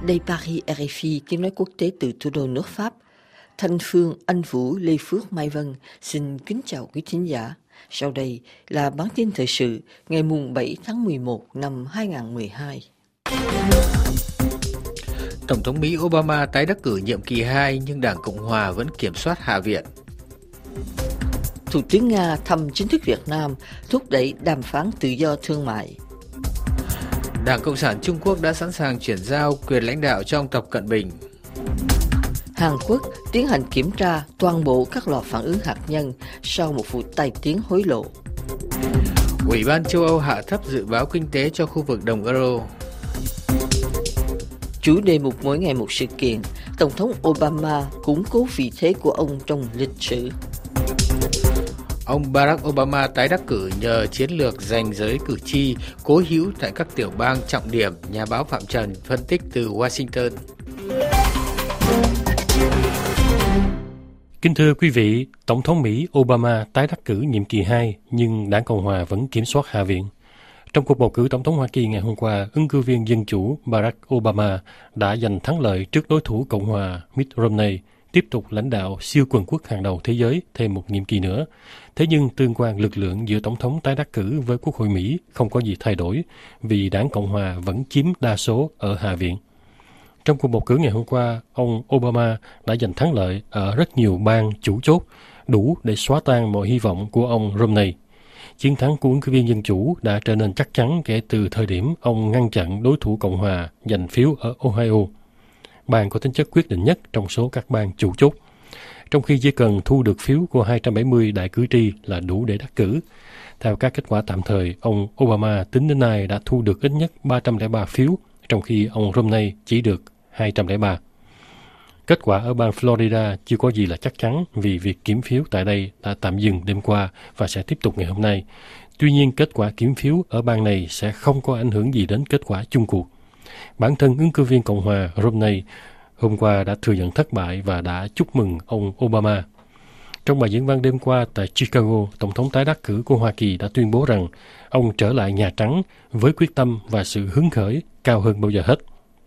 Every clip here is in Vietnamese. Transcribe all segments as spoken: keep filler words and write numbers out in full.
Đây Paris rờ ép i, tiếng nói quốc tế từ thủ đô nước Pháp. Thanh Phương, Anh Vũ, Lê Phước, Mai Vân xin kính chào quý thính giả. Sau đây là bản tin thời sự ngày mùng bảy tháng mười một năm hai nghìn không trăm mười hai. Tổng thống Mỹ Obama tái đắc cử nhiệm kỳ hai nhưng Đảng Cộng Hòa vẫn kiểm soát Hạ viện. Thủ tướng Nga thăm chính thức Việt Nam, thúc đẩy đàm phán tự do thương mại. Đảng Cộng sản Trung Quốc đã sẵn sàng chuyển giao quyền lãnh đạo cho ông Tập Cận Bình. Hàn Quốc tiến hành kiểm tra toàn bộ các lò phản ứng hạt nhân sau một vụ tai tiếng hối lộ. Ủy ban châu Âu hạ thấp dự báo kinh tế cho khu vực đồng euro. Chủ đề mục mỗi ngày một sự kiện, Tổng thống Obama củng cố vị thế của ông trong lịch sử. Ông Barack Obama tái đắc cử nhờ chiến lược giành giới cử tri cố hữu tại các tiểu bang trọng điểm, nhà báo Phạm Trần phân tích từ Washington. Kính thưa quý vị, Tổng thống Mỹ Obama tái đắc cử nhiệm kỳ hai nhưng Đảng Cộng Hòa vẫn kiểm soát Hạ viện. Trong cuộc bầu cử Tổng thống Hoa Kỳ ngày hôm qua, ứng cử viên Dân Chủ Barack Obama đã giành thắng lợi trước đối thủ Cộng hòa Mitt Romney, tiếp tục lãnh đạo siêu cường quốc hàng đầu thế giới thêm một nhiệm kỳ nữa. Thế nhưng tương quan lực lượng giữa Tổng thống tái đắc cử với Quốc hội Mỹ không có gì thay đổi vì Đảng Cộng hòa vẫn chiếm đa số ở Hạ viện. Trong cuộc bầu cử ngày hôm qua, ông Obama đã giành thắng lợi ở rất nhiều bang chủ chốt, đủ để xóa tan mọi hy vọng của ông Romney. Chiến thắng của ứng cử viên Dân Chủ đã trở nên chắc chắn kể từ thời điểm ông ngăn chặn đối thủ Cộng hòa giành phiếu ở Ohio, bang có tính chất quyết định nhất trong số các bang chủ chốt. Trong khi chỉ cần thu được phiếu của hai trăm bảy mươi đại cử tri là đủ để đắc cử. Theo các kết quả tạm thời, ông Obama tính đến nay đã thu được ít nhất ba trăm lẻ ba phiếu, trong khi ông Romney chỉ được hai trăm lẻ ba. Kết quả ở bang Florida chưa có gì là chắc chắn vì việc kiểm phiếu tại đây đã tạm dừng đêm qua và sẽ tiếp tục ngày hôm nay. Tuy nhiên, kết quả kiểm phiếu ở bang này sẽ không có ảnh hưởng gì đến kết quả chung cuộc. Bản thân ứng cử viên Cộng hòa Romney hôm qua đã thừa nhận thất bại và đã chúc mừng ông Obama. Trong bài diễn văn đêm qua tại Chicago, Tổng thống tái đắc cử của Hoa Kỳ đã tuyên bố rằng ông trở lại Nhà Trắng với quyết tâm và sự hứng khởi cao hơn bao giờ hết.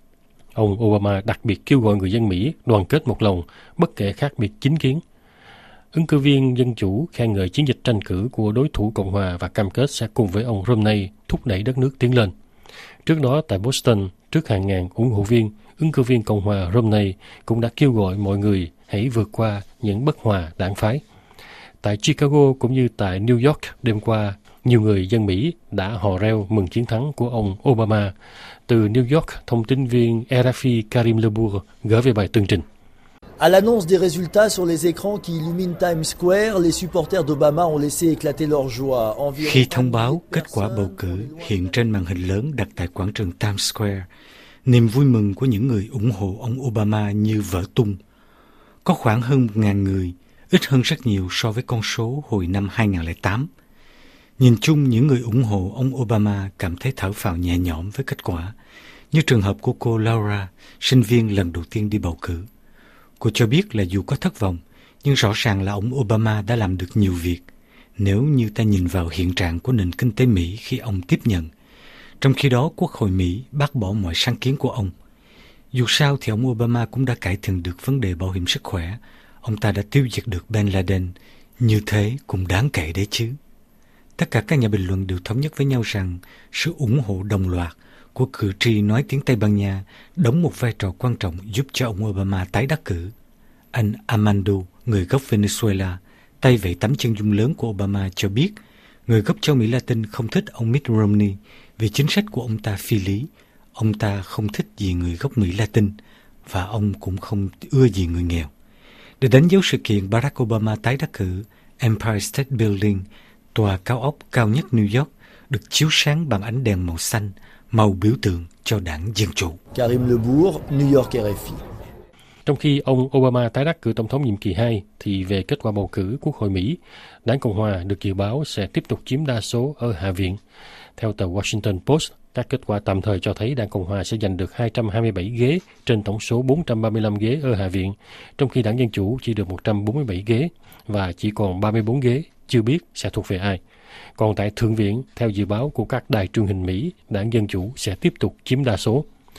Ông Obama đặc biệt kêu gọi người dân Mỹ đoàn kết một lòng, bất kể khác biệt chính kiến. Ứng cử viên Dân Chủ khen ngợi chiến dịch tranh cử của đối thủ Cộng hòa và cam kết sẽ cùng với ông Romney thúc đẩy đất nước tiến lên. Trước đó tại Boston, trước hàng ngàn ủng hộ viên, ứng cử viên Cộng hòa Romney cũng đã kêu gọi mọi người hãy vượt qua những bất hòa đảng phái. Tại Chicago cũng như tại New York đêm qua, nhiều người dân Mỹ đã hò reo mừng chiến thắng của ông Obama. Từ New York, thông tin viên rờ ép i Karim Lebourg gửi về bài tường trình. À l'annonce des résultats sur les écrans qui illuminent Times Square, les supporters d'Obama ont laissé éclater leur joie. Khi thông báo kết quả bầu cử hiện trên màn hình lớn đặt tại quảng trường Times Square, niềm vui mừng của những người ủng hộ ông Obama như vỡ tung. Có khoảng hơn một nghìn người, ít hơn rất nhiều so với con số hồi năm hai nghìn không trăm lẻ tám. Nhìn chung, những người ủng hộ ông Obama cảm thấy thở phào nhẹ nhõm với kết quả, như trường hợp của cô Laura, sinh viên lần đầu tiên đi bầu cử. Cô cho biết là dù có thất vọng, nhưng rõ ràng là ông Obama đã làm được nhiều việc, nếu như ta nhìn vào hiện trạng của nền kinh tế Mỹ khi ông tiếp nhận. Trong khi đó, Quốc hội Mỹ bác bỏ mọi sáng kiến của ông. Dù sao thì ông Obama cũng đã cải thiện được vấn đề bảo hiểm sức khỏe. Ông ta đã tiêu diệt được Bin Laden. Như thế cũng đáng kể đấy chứ. Tất cả các nhà bình luận đều thống nhất với nhau rằng sự ủng hộ đồng loạt của cử tri nói tiếng Tây Ban Nha đóng một vai trò quan trọng giúp cho ông Obama tái đắc cử. Anh Armando, người gốc Venezuela, tay vẫy tấm chân dung lớn của Obama cho biết người gốc châu Mỹ Latin không thích ông Mitt Romney vì chính sách của ông ta phi lý. Ông ta không thích gì người gốc Mỹ Latin và ông cũng không ưa gì người nghèo. Để đánh dấu sự kiện Barack Obama tái đắc cử, Empire State Building, tòa cao ốc cao nhất New York, được chiếu sáng bằng ánh đèn màu xanh, màu biểu tượng cho đảng Dân Chủ. Karim Lebourg, New York rờ ép i. Trong khi ông Obama tái đắc cử tổng thống nhiệm kỳ hai, thì về kết quả bầu cử Quốc hội Mỹ, Đảng Cộng hòa được dự báo sẽ tiếp tục chiếm đa số ở Hạ viện. Theo tờ Washington Post, các kết quả tạm thời cho thấy Đảng Cộng hòa sẽ giành được hai trăm hai mươi bảy ghế trên tổng số bốn trăm ba mươi lăm ghế ở Hạ viện, trong khi Đảng Dân Chủ chỉ được một trăm bốn mươi bảy ghế và chỉ còn ba mươi bốn ghế chưa biết sẽ thuộc về ai. Còn tại Thượng viện, theo dự báo của các đài truyền hình Mỹ, Đảng Dân Chủ sẽ tiếp tục chiếm đa số.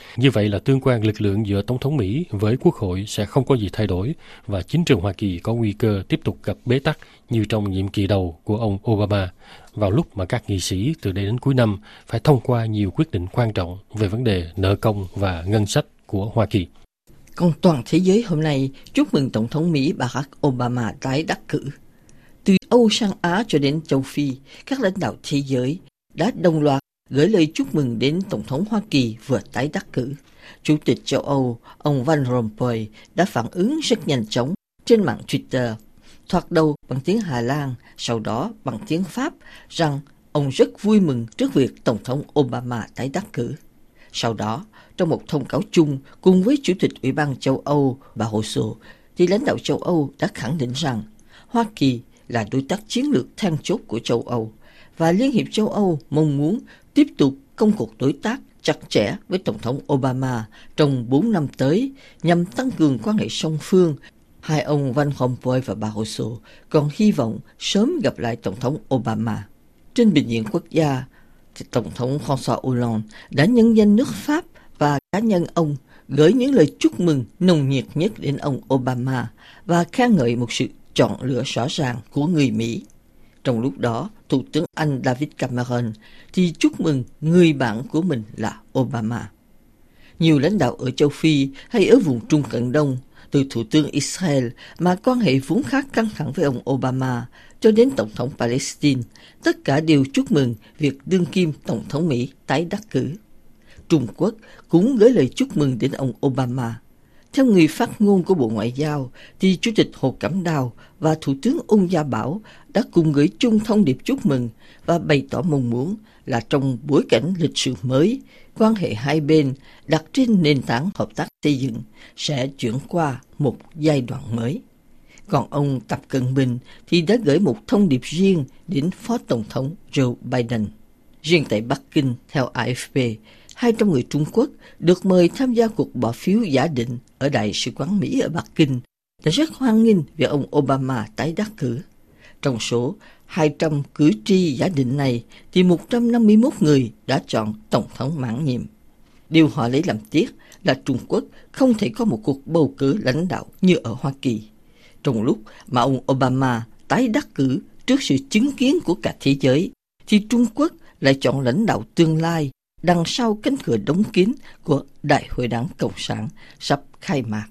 Như vậy là tương quan lực lượng giữa Tổng thống Mỹ với Quốc hội sẽ không có gì thay đổi và chính trường Hoa Kỳ có nguy cơ tiếp tục gặp bế tắc như trong nhiệm kỳ đầu của ông Obama, vào lúc mà các nghị sĩ từ đây đến cuối năm phải thông qua nhiều quyết định quan trọng về vấn đề nợ công và ngân sách của Hoa Kỳ. Còn toàn thế giới hôm nay chúc mừng Tổng thống Mỹ Barack Obama tái đắc cử. Từ Âu sang Á cho đến châu Phi, các lãnh đạo thế giới đã đồng loạt gửi lời chúc mừng đến Tổng thống Hoa Kỳ vừa tái đắc cử. Chủ tịch châu Âu, ông Van Rompuy đã phản ứng rất nhanh chóng trên mạng Twitter, thoạt đầu bằng tiếng Hà Lan, sau đó bằng tiếng Pháp, rằng ông rất vui mừng trước việc Tổng thống Obama tái đắc cử. Sau đó, trong một thông cáo chung cùng với Chủ tịch Ủy ban châu Âu Barroso, thì lãnh đạo châu Âu đã khẳng định rằng Hoa Kỳ là đối tác chiến lược then chốt của châu Âu và Liên hiệp châu Âu mong muốn tiếp tục công cuộc đối tác chặt chẽ với Tổng thống Obama trong bốn năm tới nhằm tăng cường quan hệ song phương. Hai ông Van Rompuy và Barroso còn hy vọng sớm gặp lại Tổng thống Obama. Trên bình diện quốc gia, Tổng thống François Hollande đã nhân danh nước Pháp và cá nhân ông gửi những lời chúc mừng nồng nhiệt nhất đến ông Obama và khen ngợi một sự chọn lựa rõ ràng của người Mỹ. Trong lúc đó, Thủ tướng Anh David Cameron thì chúc mừng người bạn của mình là Obama. Nhiều lãnh đạo ở châu Phi hay ở vùng Trung Cận Đông, từ Thủ tướng Israel mà quan hệ vốn khá căng thẳng với ông Obama cho đến Tổng thống Palestine, tất cả đều chúc mừng việc đương kim Tổng thống Mỹ tái đắc cử. Trung Quốc cũng gửi lời chúc mừng đến ông Obama. Theo người phát ngôn của Bộ Ngoại giao, thì Chủ tịch Hồ Cẩm Đào và Thủ tướng Ung Gia Bảo đã cùng gửi chung thông điệp chúc mừng và bày tỏ mong muốn là trong bối cảnh lịch sử mới, quan hệ hai bên đặt trên nền tảng hợp tác xây dựng sẽ chuyển qua một giai đoạn mới. Còn ông Tập Cận Bình thì đã gửi một thông điệp riêng đến Phó Tổng thống Joe Biden. Riêng tại Bắc Kinh, theo a ép pê, hai trăm người Trung Quốc được mời tham gia cuộc bỏ phiếu giả định ở Đại sứ quán Mỹ ở Bắc Kinh đã rất hoan nghênh việc ông Obama tái đắc cử. Trong số hai trăm cử tri giả định này thì một trăm năm mươi mốt người đã chọn Tổng thống mãn nhiệm. Điều họ lấy làm tiếc là Trung Quốc không thể có một cuộc bầu cử lãnh đạo như ở Hoa Kỳ. Trong lúc mà ông Obama tái đắc cử trước sự chứng kiến của cả thế giới, thì Trung Quốc lại chọn lãnh đạo tương lai đằng sau cánh cửa đóng kín của Đại hội Đảng Cộng sản sắp khai mạc.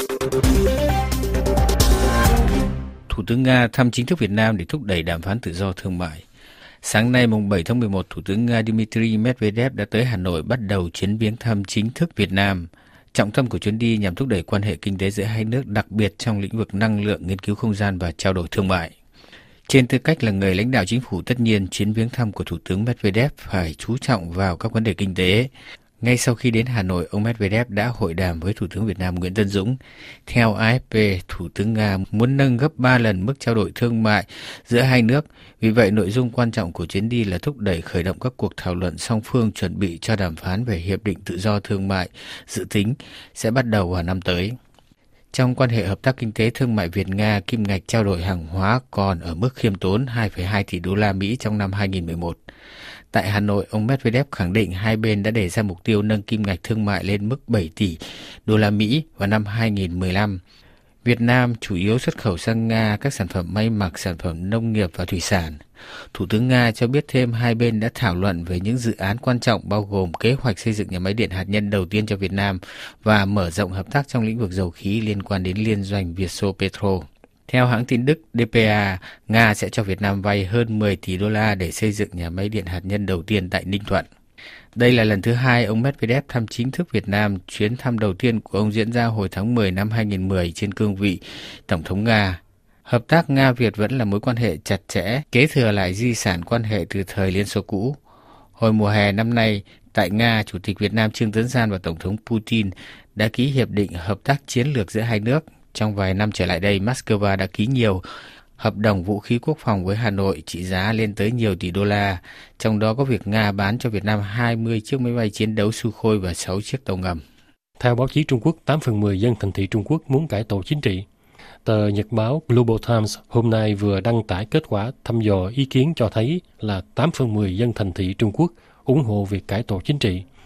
Thủ tướng Nga thăm chính thức Việt Nam để thúc đẩy đàm phán tự do thương mại. Sáng nay, mùng bảy tháng mười một, Thủ tướng Nga Dmitry Medvedev đã tới Hà Nội bắt đầu chuyến viếng thăm chính thức Việt Nam. Trọng tâm của chuyến đi nhằm thúc đẩy quan hệ kinh tế giữa hai nước, đặc biệt trong lĩnh vực năng lượng, nghiên cứu không gian và trao đổi thương mại. Trên tư cách là người lãnh đạo chính phủ, tất nhiên chuyến viếng thăm của Thủ tướng Medvedev phải chú trọng vào các vấn đề kinh tế. Ngay sau khi đến Hà Nội, ông Medvedev đã hội đàm với Thủ tướng Việt Nam Nguyễn Tấn Dũng. Theo a ép pê, Thủ tướng Nga muốn nâng gấp ba lần mức trao đổi thương mại giữa hai nước. Vì vậy, nội dung quan trọng của chuyến đi là thúc đẩy khởi động các cuộc thảo luận song phương chuẩn bị cho đàm phán về Hiệp định Tự do Thương mại dự tính sẽ bắt đầu vào năm tới. Trong quan hệ hợp tác kinh tế thương mại Việt-Nga, kim ngạch trao đổi hàng hóa còn ở mức khiêm tốn hai phẩy hai tỷ đô la Mỹ trong năm hai nghìn mười một. Tại Hà Nội, ông Medvedev khẳng định hai bên đã đề ra mục tiêu nâng kim ngạch thương mại lên mức bảy tỷ đô la Mỹ vào năm hai nghìn mười lăm. Việt Nam chủ yếu xuất khẩu sang Nga các sản phẩm may mặc, sản phẩm nông nghiệp và thủy sản. Thủ tướng Nga cho biết thêm hai bên đã thảo luận về những dự án quan trọng bao gồm kế hoạch xây dựng nhà máy điện hạt nhân đầu tiên cho Việt Nam và mở rộng hợp tác trong lĩnh vực dầu khí liên quan đến liên doanh Vietso-Petro. Theo hãng tin Đức đê pê a, Nga sẽ cho Việt Nam vay hơn mười tỷ đô la để xây dựng nhà máy điện hạt nhân đầu tiên tại Ninh Thuận. Đây là lần thứ hai ông Medvedev thăm chính thức Việt Nam. Chuyến thăm đầu tiên của ông diễn ra hồi tháng mười năm hai nghìn mười trên cương vị Tổng thống Nga. Hợp tác Nga-Việt vẫn là mối quan hệ chặt chẽ, kế thừa lại di sản quan hệ từ thời Liên Xô cũ. Hồi mùa hè năm nay, tại Nga, Chủ tịch Việt Nam Trương Tấn Sang và Tổng thống Putin đã ký hiệp định hợp tác chiến lược giữa hai nước. Trong vài năm trở lại đây, Moscow đã ký nhiều hợp đồng vũ khí quốc phòng với Hà Nội trị giá lên tới nhiều tỷ đô la, trong đó có việc Nga bán cho Việt Nam hai mươi chiếc máy bay chiến đấu Sukhoi và sáu chiếc tàu ngầm. Theo báo chí Trung Quốc, tám phần mười dân thành thị Trung Quốc muốn cải tổ chính trị. Tờ nhật báo Global Times hôm nay vừa đăng tải kết quả thăm dò ý kiến cho thấy là tám phần mười dân thành thị Trung Quốc ủng hộ việc cải tổ chính trị,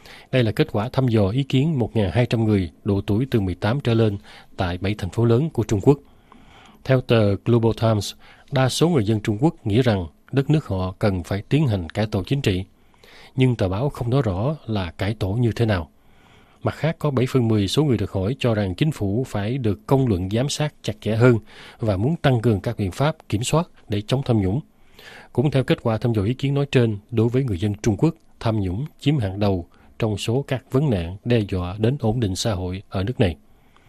Đây là kết quả thăm dò ý kiến một nghìn hai trăm người độ tuổi từ mười tám trở lên tại bảy thành phố lớn của Trung Quốc. Theo tờ Global Times, đa số người dân Trung Quốc nghĩ rằng đất nước họ cần phải tiến hành cải tổ chính trị, nhưng tờ báo không nói rõ là cải tổ như thế nào. Mặt khác, có bảy phần mười số người được hỏi cho rằng chính phủ phải được công luận giám sát chặt chẽ hơn và muốn tăng cường các biện pháp kiểm soát để chống tham nhũng. Cũng theo kết quả thăm dò ý kiến nói trên, đối với người dân Trung Quốc, tham nhũng chiếm hàng đầu trong số các vấn nạn đe dọa đến ổn định xã hội ở nước này.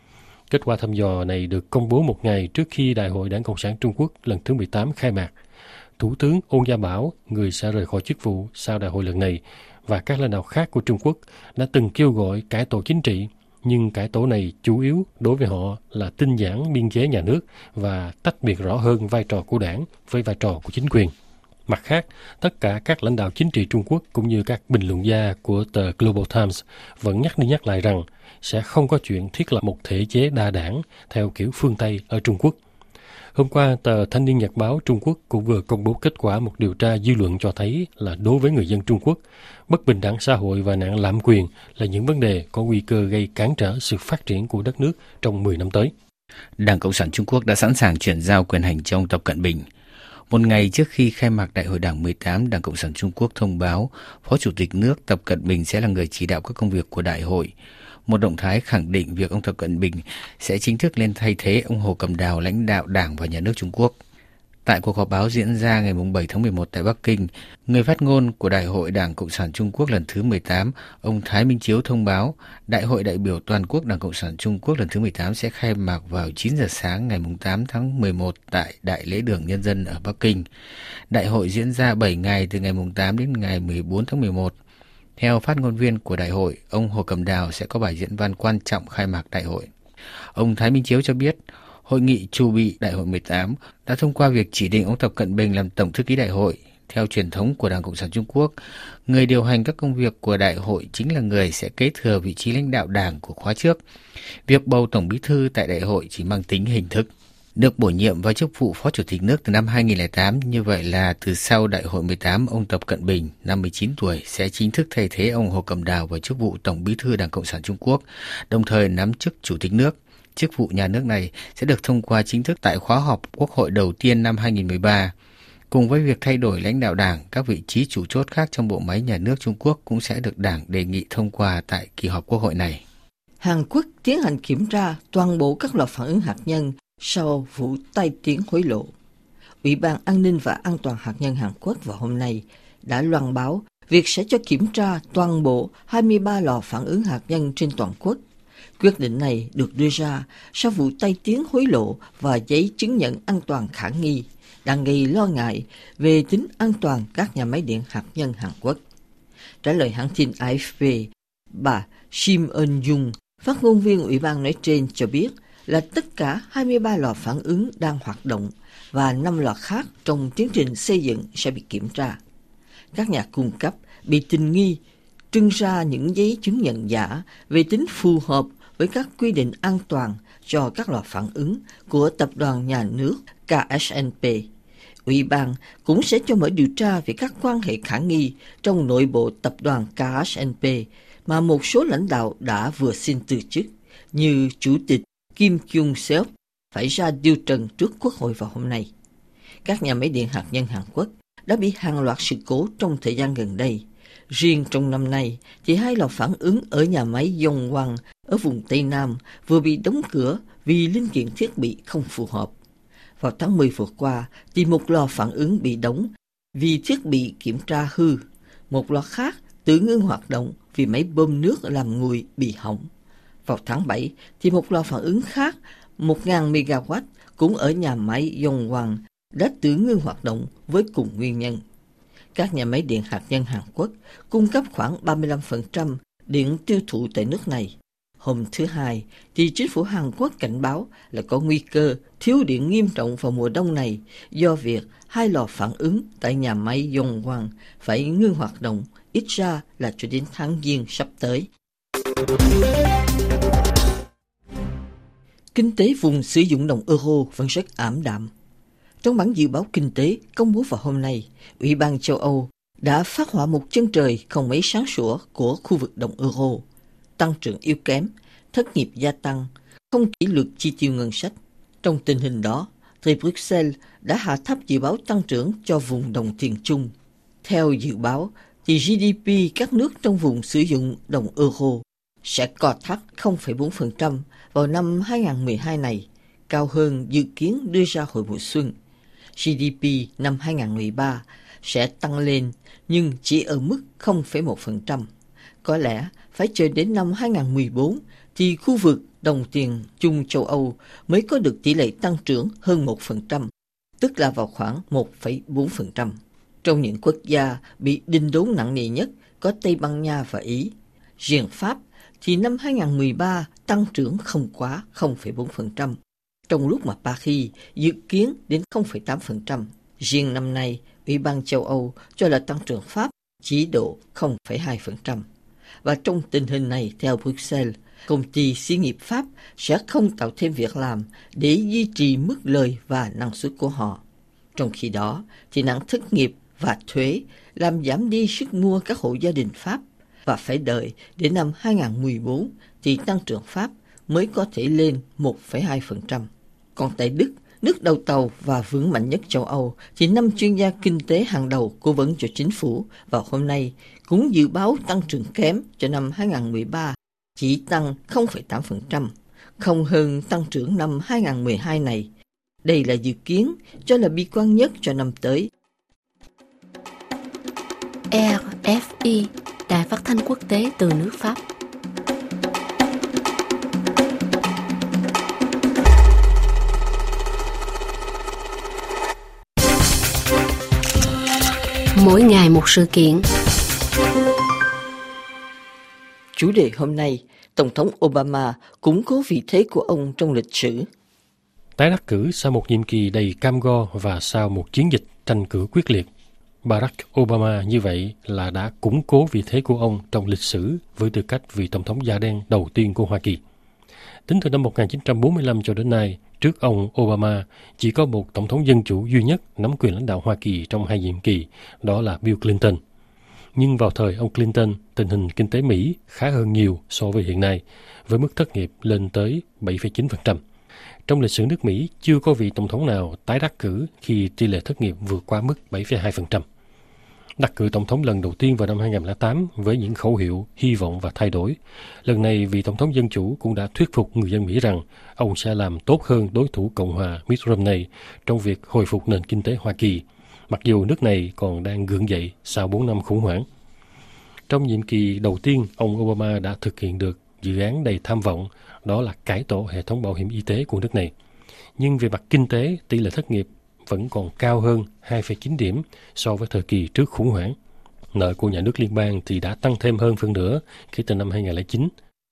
Kết quả thăm dò này được công bố một ngày trước khi Đại hội Đảng Cộng sản Trung Quốc lần thứ mười tám khai mạc. Thủ tướng Ôn Gia Bảo, người sẽ rời khỏi chức vụ sau đại hội lần này, và các lãnh đạo khác của Trung Quốc đã từng kêu gọi cải tổ chính trị, nhưng cải tổ này chủ yếu đối với họ là tinh giản biên chế nhà nước và tách biệt rõ hơn vai trò của đảng với vai trò của chính quyền. Mặt khác, tất cả các lãnh đạo chính trị Trung Quốc cũng như các bình luận gia của tờ Global Times vẫn nhắc đi nhắc lại rằng sẽ không có chuyện thiết lập một thể chế đa đảng theo kiểu phương Tây ở Trung Quốc. Hôm qua, tờ Thanh niên Nhật báo Trung Quốc cũng vừa công bố kết quả một điều tra dư luận cho thấy là đối với người dân Trung Quốc, bất bình đẳng xã hội và nạn lạm quyền là những vấn đề có nguy cơ gây cản trở sự phát triển của đất nước trong mười năm tới. Đảng Cộng sản Trung Quốc đã sẵn sàng chuyển giao quyền hành cho ông Tập Cận Bình. Một ngày trước khi khai mạc Đại hội Đảng mười tám, Đảng Cộng sản Trung Quốc thông báo Phó Chủ tịch nước Tập Cận Bình sẽ là người chỉ đạo các công việc của đại hội. Một động thái khẳng định việc ông Tập Cận Bình sẽ chính thức lên thay thế ông Hồ Cẩm Đào lãnh đạo Đảng và Nhà nước Trung Quốc. Tại cuộc họp báo diễn ra ngày bảy tháng mười một tại Bắc Kinh, người phát ngôn của Đại hội Đảng Cộng sản Trung Quốc lần thứ mười tám, ông Thái Minh Chiếu thông báo Đại hội đại biểu toàn quốc Đảng Cộng sản Trung Quốc lần thứ mười tám sẽ khai mạc vào chín giờ sáng ngày tám tháng mười một tại Đại lễ đường Nhân dân ở Bắc Kinh. Đại hội diễn ra bảy ngày từ ngày tám đến ngày mười bốn tháng mười một. Theo phát ngôn viên của đại hội, ông Hồ Cẩm Đào sẽ có bài diễn văn quan trọng khai mạc đại hội. Ông Thái Minh Chiếu cho biết, Hội nghị chu bị Đại hội mười tám đã thông qua việc chỉ định ông Tập Cận Bình làm Tổng thư ký đại hội. Theo truyền thống của Đảng Cộng sản Trung Quốc, người điều hành các công việc của đại hội chính là người sẽ kế thừa vị trí lãnh đạo đảng của khóa trước. Việc bầu Tổng bí thư tại đại hội chỉ mang tính hình thức. Được bổ nhiệm vào chức vụ Phó Chủ tịch nước từ năm hai nghìn không trăm lẻ tám, như vậy là từ sau Đại hội mười tám, ông Tập Cận Bình, năm mươi chín tuổi, sẽ chính thức thay thế ông Hồ Cẩm Đào vào chức vụ Tổng bí thư Đảng Cộng sản Trung Quốc, đồng thời nắm chức Chủ tịch nước. Chức vụ nhà nước này sẽ được thông qua chính thức tại khóa họp Quốc hội đầu tiên năm hai nghìn không trăm mười ba. Cùng với việc thay đổi lãnh đạo đảng, các vị trí chủ chốt khác trong bộ máy nhà nước Trung Quốc cũng sẽ được đảng đề nghị thông qua tại kỳ họp Quốc hội này. Hàn Quốc tiến hành kiểm tra toàn bộ các lò phản ứng hạt nhân sau vụ tai tiếng hối lộ. Ủy ban An ninh và An toàn hạt nhân Hàn Quốc vào hôm nay đã loan báo việc sẽ cho kiểm tra toàn bộ hai mươi ba lò phản ứng hạt nhân trên toàn quốc. Quyết định này được đưa ra sau vụ tai tiếng hối lộ và giấy chứng nhận an toàn khả nghi đang gây lo ngại về tính an toàn các nhà máy điện hạt nhân Hàn Quốc. Trả lời hãng tin a ép pê, bà Shim Eun-jung, phát ngôn viên ủy ban nói trên cho biết là tất cả hai mươi ba lò phản ứng đang hoạt động và năm lò khác trong tiến trình xây dựng sẽ bị kiểm tra. Các nhà cung cấp bị tình nghi trưng ra những giấy chứng nhận giả về tính phù hợp với các quy định an toàn cho các lò phản ứng của tập đoàn nhà nước K S N P. Ủy ban cũng sẽ cho mở điều tra về các quan hệ khả nghi trong nội bộ tập đoàn K S N P mà một số lãnh đạo đã vừa xin từ chức, như Chủ tịch Kim Kyung-seok phải ra điều trần trước Quốc hội vào hôm nay. Các nhà máy điện hạt nhân Hàn Quốc đã bị hàng loạt sự cố trong thời gian gần đây. Riêng trong năm nay, thì hai lò phản ứng ở nhà máy Yonggwang ở vùng Tây Nam vừa bị đóng cửa vì linh kiện thiết bị không phù hợp. Vào tháng mười vừa qua, thì một lò phản ứng bị đóng vì thiết bị kiểm tra hư. Một lò khác tự ngưng hoạt động vì máy bơm nước làm nguội bị hỏng. Vào tháng bảy, thì một lò phản ứng khác, một nghìn mê ga oát, cũng ở nhà máy Yonggwang đã tự ngưng hoạt động với cùng nguyên nhân. Các nhà máy điện hạt nhân Hàn Quốc cung cấp khoảng ba mươi lăm phần trăm điện tiêu thụ tại nước này. Hôm thứ Hai, thì chính phủ Hàn Quốc cảnh báo là có nguy cơ thiếu điện nghiêm trọng vào mùa đông này do việc hai lò phản ứng tại nhà máy Yonggwang phải ngưng hoạt động, ít ra là cho đến tháng Giêng sắp tới. Kinh tế vùng sử dụng đồng euro vẫn rất ảm đạm. Trong bản dự báo kinh tế công bố vào hôm nay, Ủy ban châu Âu đã phát họa một chân trời không mấy sáng sủa của khu vực đồng euro. Tăng trưởng yếu kém, thất nghiệp gia tăng, không kỷ luật chi tiêu ngân sách. Trong tình hình đó, thì Bruxelles đã hạ thấp dự báo tăng trưởng cho vùng đồng tiền chung. Theo dự báo, thì giê đê pê các nước trong vùng sử dụng đồng euro sẽ co thắt không phẩy bốn phần trăm vào năm hai không một hai này, cao hơn dự kiến đưa ra hồi mùa xuân. giê đê pê năm hai không một ba sẽ tăng lên nhưng chỉ ở mức không phẩy một phần trăm. Có lẽ phải chờ đến năm hai không một bốn thì khu vực đồng tiền chung châu Âu mới có được tỷ lệ tăng trưởng hơn một phần trăm, tức là vào khoảng một phẩy bốn phần trăm. Trong những quốc gia bị đinh đốn nặng nề nhất có Tây Ban Nha và Ý. Riêng Pháp thì năm hai không một ba tăng trưởng không quá không phẩy bốn phần trăm, trong lúc mà Paris dự kiến đến không phẩy tám phần trăm. Riêng năm nay, Ủy ban châu Âu cho là tăng trưởng Pháp chỉ độ không phẩy hai phần trăm. Và trong tình hình này, theo Bruxelles, công ty xí nghiệp Pháp sẽ không tạo thêm việc làm để duy trì mức lời và năng suất của họ. Trong khi đó, thì nạn thất nghiệp và thuế làm giảm đi sức mua các hộ gia đình Pháp, và phải đợi đến năm hai không một bốn thì tăng trưởng Pháp mới có thể lên một phẩy hai phần trăm. Còn tại Đức, nước đầu tàu và vững mạnh nhất châu Âu, thì năm chuyên gia kinh tế hàng đầu cố vấn cho chính phủ vào hôm nay cũng dự báo tăng trưởng kém cho năm hai không một ba, chỉ tăng không phẩy tám phần trăm, không hơn tăng trưởng năm hai không một hai này. Đây là dự kiến cho là bi quan nhất cho năm tới. rờ ép i, Đài Phát thanh Quốc tế từ nước Pháp. Mỗi ngày một sự kiện. Chủ đề hôm nay, Tổng thống Obama củng cố vị thế của ông trong lịch sử. Tái đắc cử sau một nhiệm kỳ đầy cam go và sau một chiến dịch tranh cử quyết liệt, Barack Obama như vậy là đã củng cố vị thế của ông trong lịch sử với tư cách vị tổng thống da đen đầu tiên của Hoa Kỳ. Tính từ năm một nghìn chín trăm bốn mươi lăm cho đến nay, trước ông Obama, chỉ có một tổng thống dân chủ duy nhất nắm quyền lãnh đạo Hoa Kỳ trong hai nhiệm kỳ, đó là Bill Clinton. Nhưng vào thời ông Clinton, tình hình kinh tế Mỹ khá hơn nhiều so với hiện nay, với mức thất nghiệp lên tới bảy phẩy chín phần trăm. Trong lịch sử nước Mỹ, chưa có vị tổng thống nào tái đắc cử khi tỷ lệ thất nghiệp vượt qua mức bảy phẩy hai phần trăm. Đắc cử tổng thống lần đầu tiên vào năm hai không không tám với những khẩu hiệu hy vọng và thay đổi. Lần này, vị tổng thống dân chủ cũng đã thuyết phục người dân Mỹ rằng ông sẽ làm tốt hơn đối thủ Cộng hòa Mitt Romney trong việc hồi phục nền kinh tế Hoa Kỳ, mặc dù nước này còn đang gượng dậy sau bốn năm khủng hoảng. Trong nhiệm kỳ đầu tiên, ông Obama đã thực hiện được dự án đầy tham vọng, đó là cải tổ hệ thống bảo hiểm y tế của nước này. Nhưng về mặt kinh tế, tỷ lệ thất nghiệp vẫn còn cao hơn hai phẩy chín điểm so với thời kỳ trước khủng hoảng. Nợ của nhà nước liên bang thì đã tăng thêm hơn phân nửa kể từ năm hai không không chín.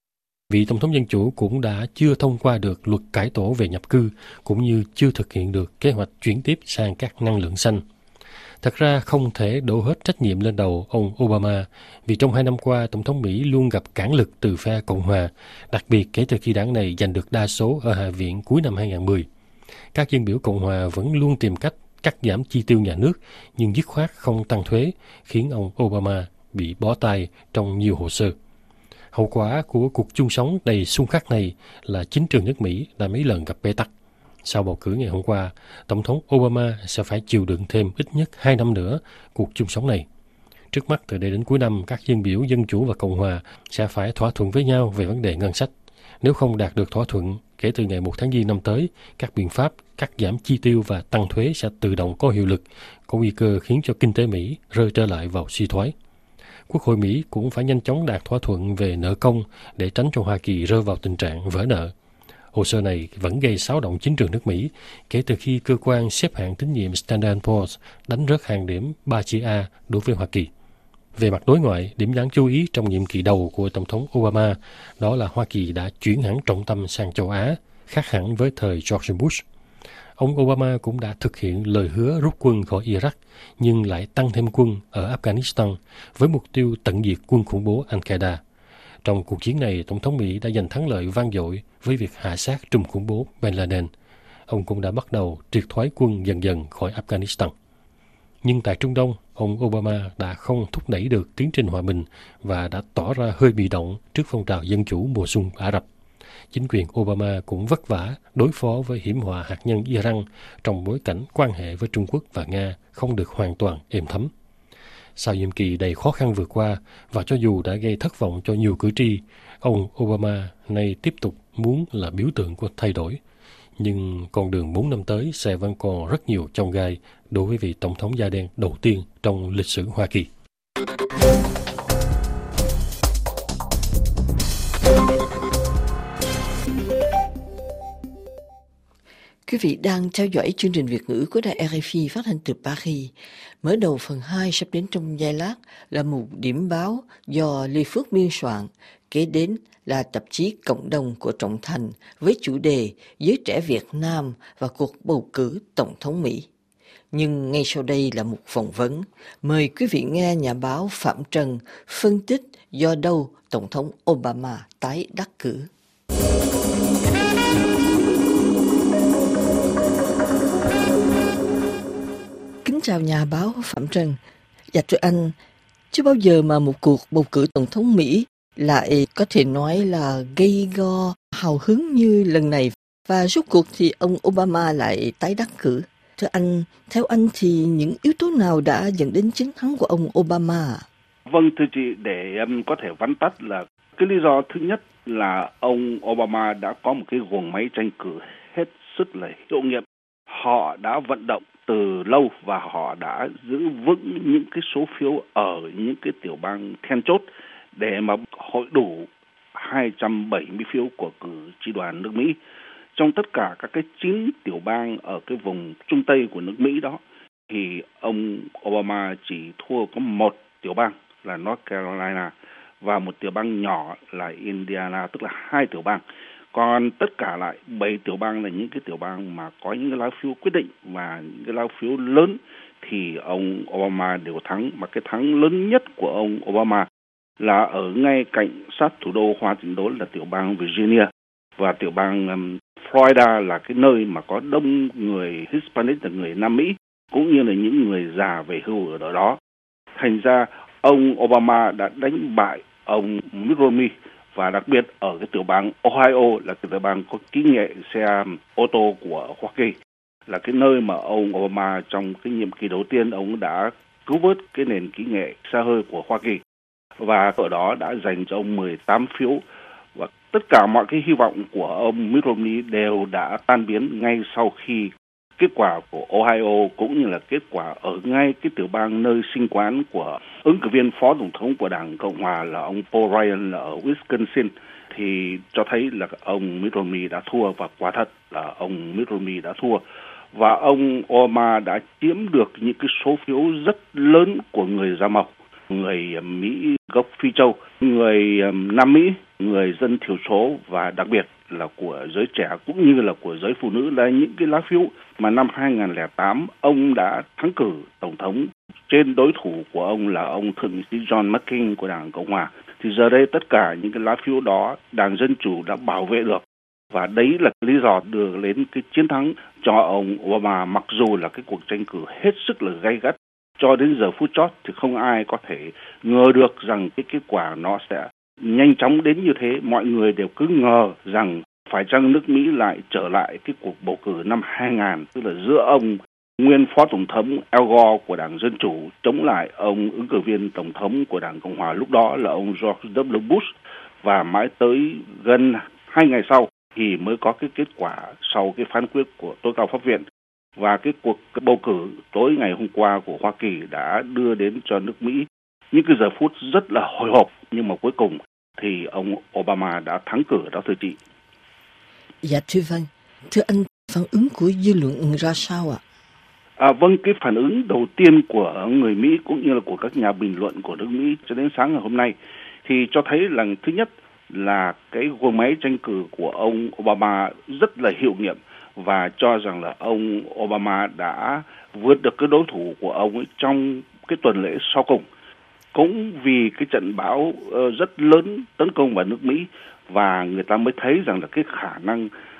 Vị Tổng thống Dân Chủ cũng đã chưa thông qua được luật cải tổ về nhập cư, cũng như chưa thực hiện được kế hoạch chuyển tiếp sang các năng lượng xanh. Thật ra không thể đổ hết trách nhiệm lên đầu ông Obama, vì trong hai năm qua, Tổng thống Mỹ luôn gặp cản lực từ phe Cộng hòa, đặc biệt kể từ khi đảng này giành được đa số ở Hạ viện cuối năm hai không một không. Các dân biểu Cộng hòa vẫn luôn tìm cách cắt giảm chi tiêu nhà nước, nhưng dứt khoát không tăng thuế, khiến ông Obama bị bó tay trong nhiều hồ sơ. Hậu quả của cuộc chung sống đầy xung khắc này là chính trường nước Mỹ đã mấy lần gặp bế tắc. Sau bầu cử ngày hôm qua, Tổng thống Obama sẽ phải chịu đựng thêm ít nhất hai năm nữa cuộc chung sống này. Trước mắt, từ đây đến cuối năm, các dân biểu Dân Chủ và Cộng hòa sẽ phải thỏa thuận với nhau về vấn đề ngân sách. Nếu không đạt được thỏa thuận, kể từ ngày một tháng Giêng năm tới, các biện pháp cắt giảm chi tiêu và tăng thuế sẽ tự động có hiệu lực, có nguy cơ khiến cho kinh tế Mỹ rơi trở lại vào suy thoái. Quốc hội Mỹ cũng phải nhanh chóng đạt thỏa thuận về nợ công để tránh cho Hoa Kỳ rơi vào tình trạng vỡ nợ. Hồ sơ này vẫn gây xáo động chính trường nước Mỹ kể từ khi cơ quan xếp hạng tín nhiệm Standard and Poor's đánh rớt hàng điểm ba chữ A đối với Hoa Kỳ. Về mặt đối ngoại, điểm đáng chú ý trong nhiệm kỳ đầu của Tổng thống Obama đó là Hoa Kỳ đã chuyển hẳn trọng tâm sang châu Á, khác hẳn với thời George Bush. Ông Obama cũng đã thực hiện lời hứa rút quân khỏi Iraq, nhưng lại tăng thêm quân ở Afghanistan với mục tiêu tận diệt quân khủng bố Al-Qaeda. Trong cuộc chiến này, Tổng thống Mỹ đã giành thắng lợi vang dội với việc hạ sát trùm khủng bố Bin Laden. Ông cũng đã bắt đầu triệt thoái quân dần dần khỏi Afghanistan. Nhưng tại Trung Đông, ông Obama đã không thúc đẩy được tiến trình hòa bình và đã tỏ ra hơi bị động trước phong trào dân chủ mùa xuân Ả Rập. Chính quyền Obama cũng vất vả đối phó với hiểm họa hạt nhân Iran trong bối cảnh quan hệ với Trung Quốc và Nga không được hoàn toàn êm thấm. Sau nhiệm kỳ đầy khó khăn vừa qua, và cho dù đã gây thất vọng cho nhiều cử tri, ông Obama nay tiếp tục muốn là biểu tượng của thay đổi. Nhưng con đường bốn năm tới sẽ vẫn còn rất nhiều chông gai đối với vị Tổng thống da đen đầu tiên trong lịch sử Hoa Kỳ. Quý vị đang theo dõi chương trình Việt ngữ của đài rờ ép i phát thanh từ Paris. Mở đầu phần hai sắp đến trong giây lát là một điểm báo do Lê Phước biên soạn, kế đến là tạp chí Cộng đồng của Trọng Thành với chủ đề Giới trẻ Việt Nam và cuộc bầu cử Tổng thống Mỹ. Nhưng ngay sau đây là một phỏng vấn. Mời quý vị nghe nhà báo Phạm Trần phân tích do đâu Tổng thống Obama tái đắc cử. Kính chào nhà báo Phạm Trần. Dạ thưa anh, chưa bao giờ mà một cuộc bầu cử Tổng thống Mỹ lại có thể nói là gây go hào hứng như lần này. Và rốt cuộc thì ông Obama lại tái đắc cử. Thưa anh, theo anh thì những yếu tố nào đã dẫn đến chiến thắng của ông Obama? Vâng, thưa chị, để um, có thể vắn tắt là cái lý do thứ nhất là ông Obama đã có một cái guồng máy tranh cử hết sức là hiệu nghiệm. Họ đã vận động từ lâu và họ đã giữ vững những cái số phiếu ở những cái tiểu bang then chốt để mà hội đủ hai trăm bảy mươi phiếu của cử tri đoàn nước Mỹ. Trong tất cả các cái chín tiểu bang ở cái vùng Trung Tây của nước Mỹ đó, thì ông Obama chỉ thua có một tiểu bang là North Carolina và một tiểu bang nhỏ là Indiana, tức là hai tiểu bang. Còn tất cả lại bảy tiểu bang là những cái tiểu bang mà có những cái lá phiếu quyết định và những cái lá phiếu lớn thì ông Obama đều thắng. Mà cái thắng lớn nhất của ông Obama là ở ngay cạnh sát thủ đô Washington là tiểu bang Virginia, và tiểu bang um, Florida là cái nơi mà có đông người Hispanic, là người Nam Mỹ, cũng như là những người già về hưu ở đó. Thành ra ông Obama đã đánh bại ông Mitt Romney, và đặc biệt ở cái tiểu bang Ohio là cái tiểu bang có kỹ nghệ xe ô tô của Hoa Kỳ, là cái nơi mà ông Obama trong cái nhiệm kỳ đầu tiên ông đã cứu vớt cái nền kỹ nghệ xe hơi của Hoa Kỳ, và ở đó đã dành cho ông mười tám phiếu. Và tất cả mọi cái hy vọng của ông Mitt Romney đều đã tan biến ngay sau khi kết quả của Ohio cũng như là kết quả ở ngay cái tiểu bang nơi sinh quán của ứng cử viên phó tổng thống của Đảng Cộng Hòa là ông Paul Ryan là ở Wisconsin, thì cho thấy là ông Mitt Romney đã thua, và quả thật là ông Mitt Romney đã thua. Và ông Obama đã chiếm được những cái số phiếu rất lớn của người da màu, người Mỹ gốc Phi Châu, người Nam Mỹ, người dân thiểu số và đặc biệt là của giới trẻ cũng như là của giới phụ nữ, là những cái lá phiếu mà năm hai không không tám ông đã thắng cử tổng thống trên đối thủ của ông là ông thượng nghị sĩ John McCain của Đảng Cộng Hòa. Thì giờ đây tất cả những cái lá phiếu đó Đảng Dân Chủ đã bảo vệ được, và đấy là lý do đưa đến cái chiến thắng cho ông Obama, mặc dù là cái cuộc tranh cử hết sức là gay gắt. Cho đến giờ phút chót thì không ai có thể ngờ được rằng cái kết quả nó sẽ nhanh chóng đến như thế. Mọi người đều cứ ngờ rằng phải chăng nước Mỹ lại trở lại cái cuộc bầu cử năm hai không, tức là giữa ông nguyên phó tổng thống Al Gore của Đảng Dân Chủ chống lại ông ứng cử viên tổng thống của Đảng Cộng Hòa lúc đó là ông George W. Bush, và mãi tới gần hai ngày sau thì mới có cái kết quả sau cái phán quyết của tối cao pháp viện. Và cái cuộc bầu cử tối ngày hôm qua của Hoa Kỳ đã đưa đến cho nước Mỹ những cái giờ phút rất là hồi hộp, nhưng mà cuối cùng thì ông Obama đã thắng cử đó, thưa chị. Dạ thưa vâng. Thưa anh, phản ứng của dư luận ra sao ạ? À, vâng, cái phản ứng đầu tiên của người Mỹ cũng như là của các nhà bình luận của nước Mỹ cho đến sáng ngày hôm nay thì cho thấy là thứ nhất là cái guồng máy tranh cử của ông Obama rất là hiệu nghiệm, và cho rằng là ông Obama đã vượt được cái đối thủ của ông ấy trong cái tuần lễ sau cùng. Cũng vì cái trận bão rất lớn tấn công vào nước Mỹ, và người ta mới thấy rằng là cái khả năng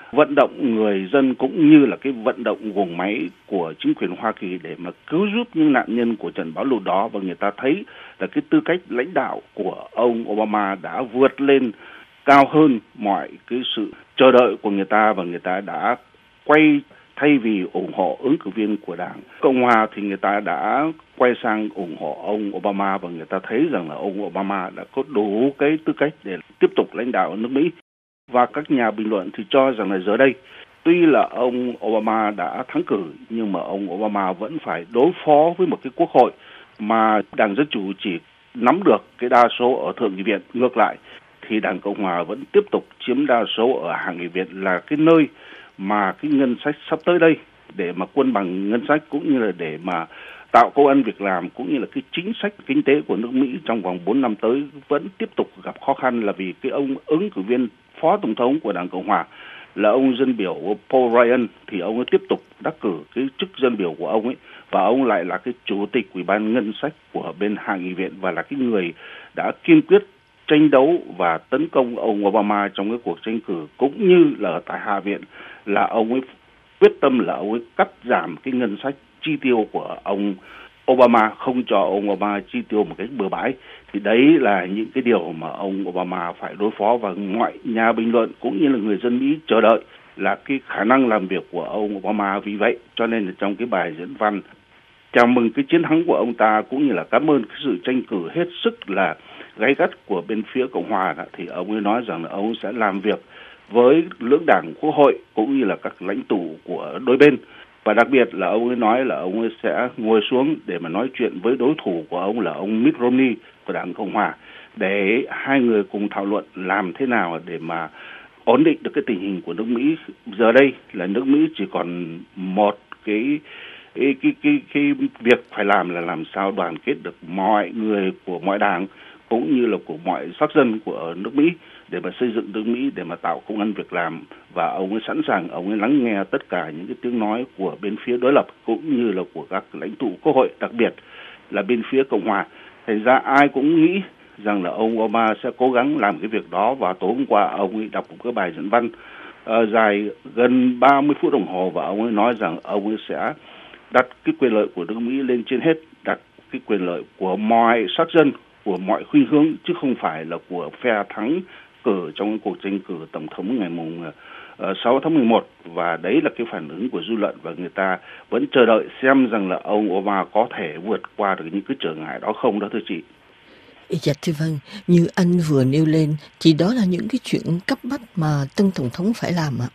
vận động người dân cũng như là cái vận động guồng máy của chính quyền Hoa Kỳ để mà cứu giúp những nạn nhân của trận bão lụt đó. Và người ta thấy là cái tư cách lãnh đạo của ông Obama đã vượt lên cao hơn mọi cái sự chờ đợi của người ta, và người ta đã quay, thay vì ủng hộ ứng cử viên của Đảng Cộng Hòa thì người ta đã quay sang ủng hộ ông Obama, và người ta thấy rằng là ông Obama đã có đủ cái tư cách để tiếp tục lãnh đạo nước Mỹ. Và các nhà bình luận thì cho rằng là giờ đây, tuy là ông Obama đã thắng cử, nhưng mà ông Obama vẫn phải đối phó với một cái quốc hội mà Đảng Dân Chủ chỉ nắm được cái đa số ở Thượng nghị viện. Ngược lại thì Đảng Cộng Hòa vẫn tiếp tục chiếm đa số ở Hạ nghị viện, là cái nơi mà cái ngân sách sắp tới đây để mà cân bằng ngân sách cũng như là để mà tạo công ăn việc làm cũng như là cái chính sách kinh tế của nước Mỹ trong vòng bốn năm tới vẫn tiếp tục gặp khó khăn, là vì cái ông ứng cử viên phó tổng thống của Đảng Cộng Hòa là ông dân biểu Paul Ryan thì ông ấy tiếp tục đắc cử cái chức dân biểu của ông ấy, và ông lại là cái chủ tịch Ủy ban ngân sách của bên Hạ nghị viện và là cái người đã kiên quyết tranh đấu và tấn công ông Obama trong cái cuộc tranh cử, cũng như là tại Hạ viện là ông ấy quyết tâm là ông ấy cắt giảm cái ngân sách chi tiêu của ông Obama, không cho ông Obama chi tiêu một cách bừa bãi. Thì đấy là những cái điều mà ông Obama phải đối phó, và mọi nhà bình luận cũng như là người dân Mỹ chờ đợi là cái khả năng làm việc của ông Obama. Vì vậy cho nên là trong cái bài diễn văn chào mừng cái chiến thắng của ông ta cũng như là cảm ơn cái sự tranh cử hết sức là gay gắt của bên phía Cộng Hòa đó, thì ông ấy nói rằng là ông sẽ làm việc với lưỡng đảng Quốc hội cũng như là các lãnh tụ của đôi bên. Và đặc biệt là ông ấy nói là ông ấy sẽ ngồi xuống để mà nói chuyện với đối thủ của ông là ông Mitt Romney của Đảng Cộng Hòa, để hai người cùng thảo luận làm thế nào để mà ổn định được cái tình hình của nước Mỹ. Giờ đây là nước Mỹ chỉ còn một cái cái cái cái, cái việc phải làm là làm sao đoàn kết được mọi người của mọi đảng cũng như là của mọi sắc dân của nước Mỹ để mà xây dựng nước Mỹ, để mà tạo công ăn việc làm. Và ông ấy sẵn sàng, ông ấy lắng nghe tất cả những cái tiếng nói của bên phía đối lập cũng như là của các lãnh tụ Quốc hội, đặc biệt là bên phía Cộng Hòa. Thành ra ai cũng nghĩ rằng là ông Obama sẽ cố gắng làm cái việc đó, và tối hôm qua ông ấy đọc một cái bài diễn văn uh, dài gần ba mươi phút đồng hồ, và ông ấy nói rằng ông ấy sẽ đặt cái quyền lợi của nước Mỹ lên trên hết, đặt cái quyền lợi của mọi sắc dân, của mọi khuynh hướng, chứ không phải là của phe thắng cử trong cái cuộc tranh cử tổng thống ngày mùng uh, sáu tháng mười một. Và đấy là cái phản ứng của dư luận, và người ta vẫn chờ đợi xem rằng là ông Obama có thể vượt qua được những cái trở ngại đó không đó thưa chị. Dạ thưa vâng, như anh vừa nêu lên thì đó là những cái chuyện cấp bách mà tân tổng thống phải làm ạ.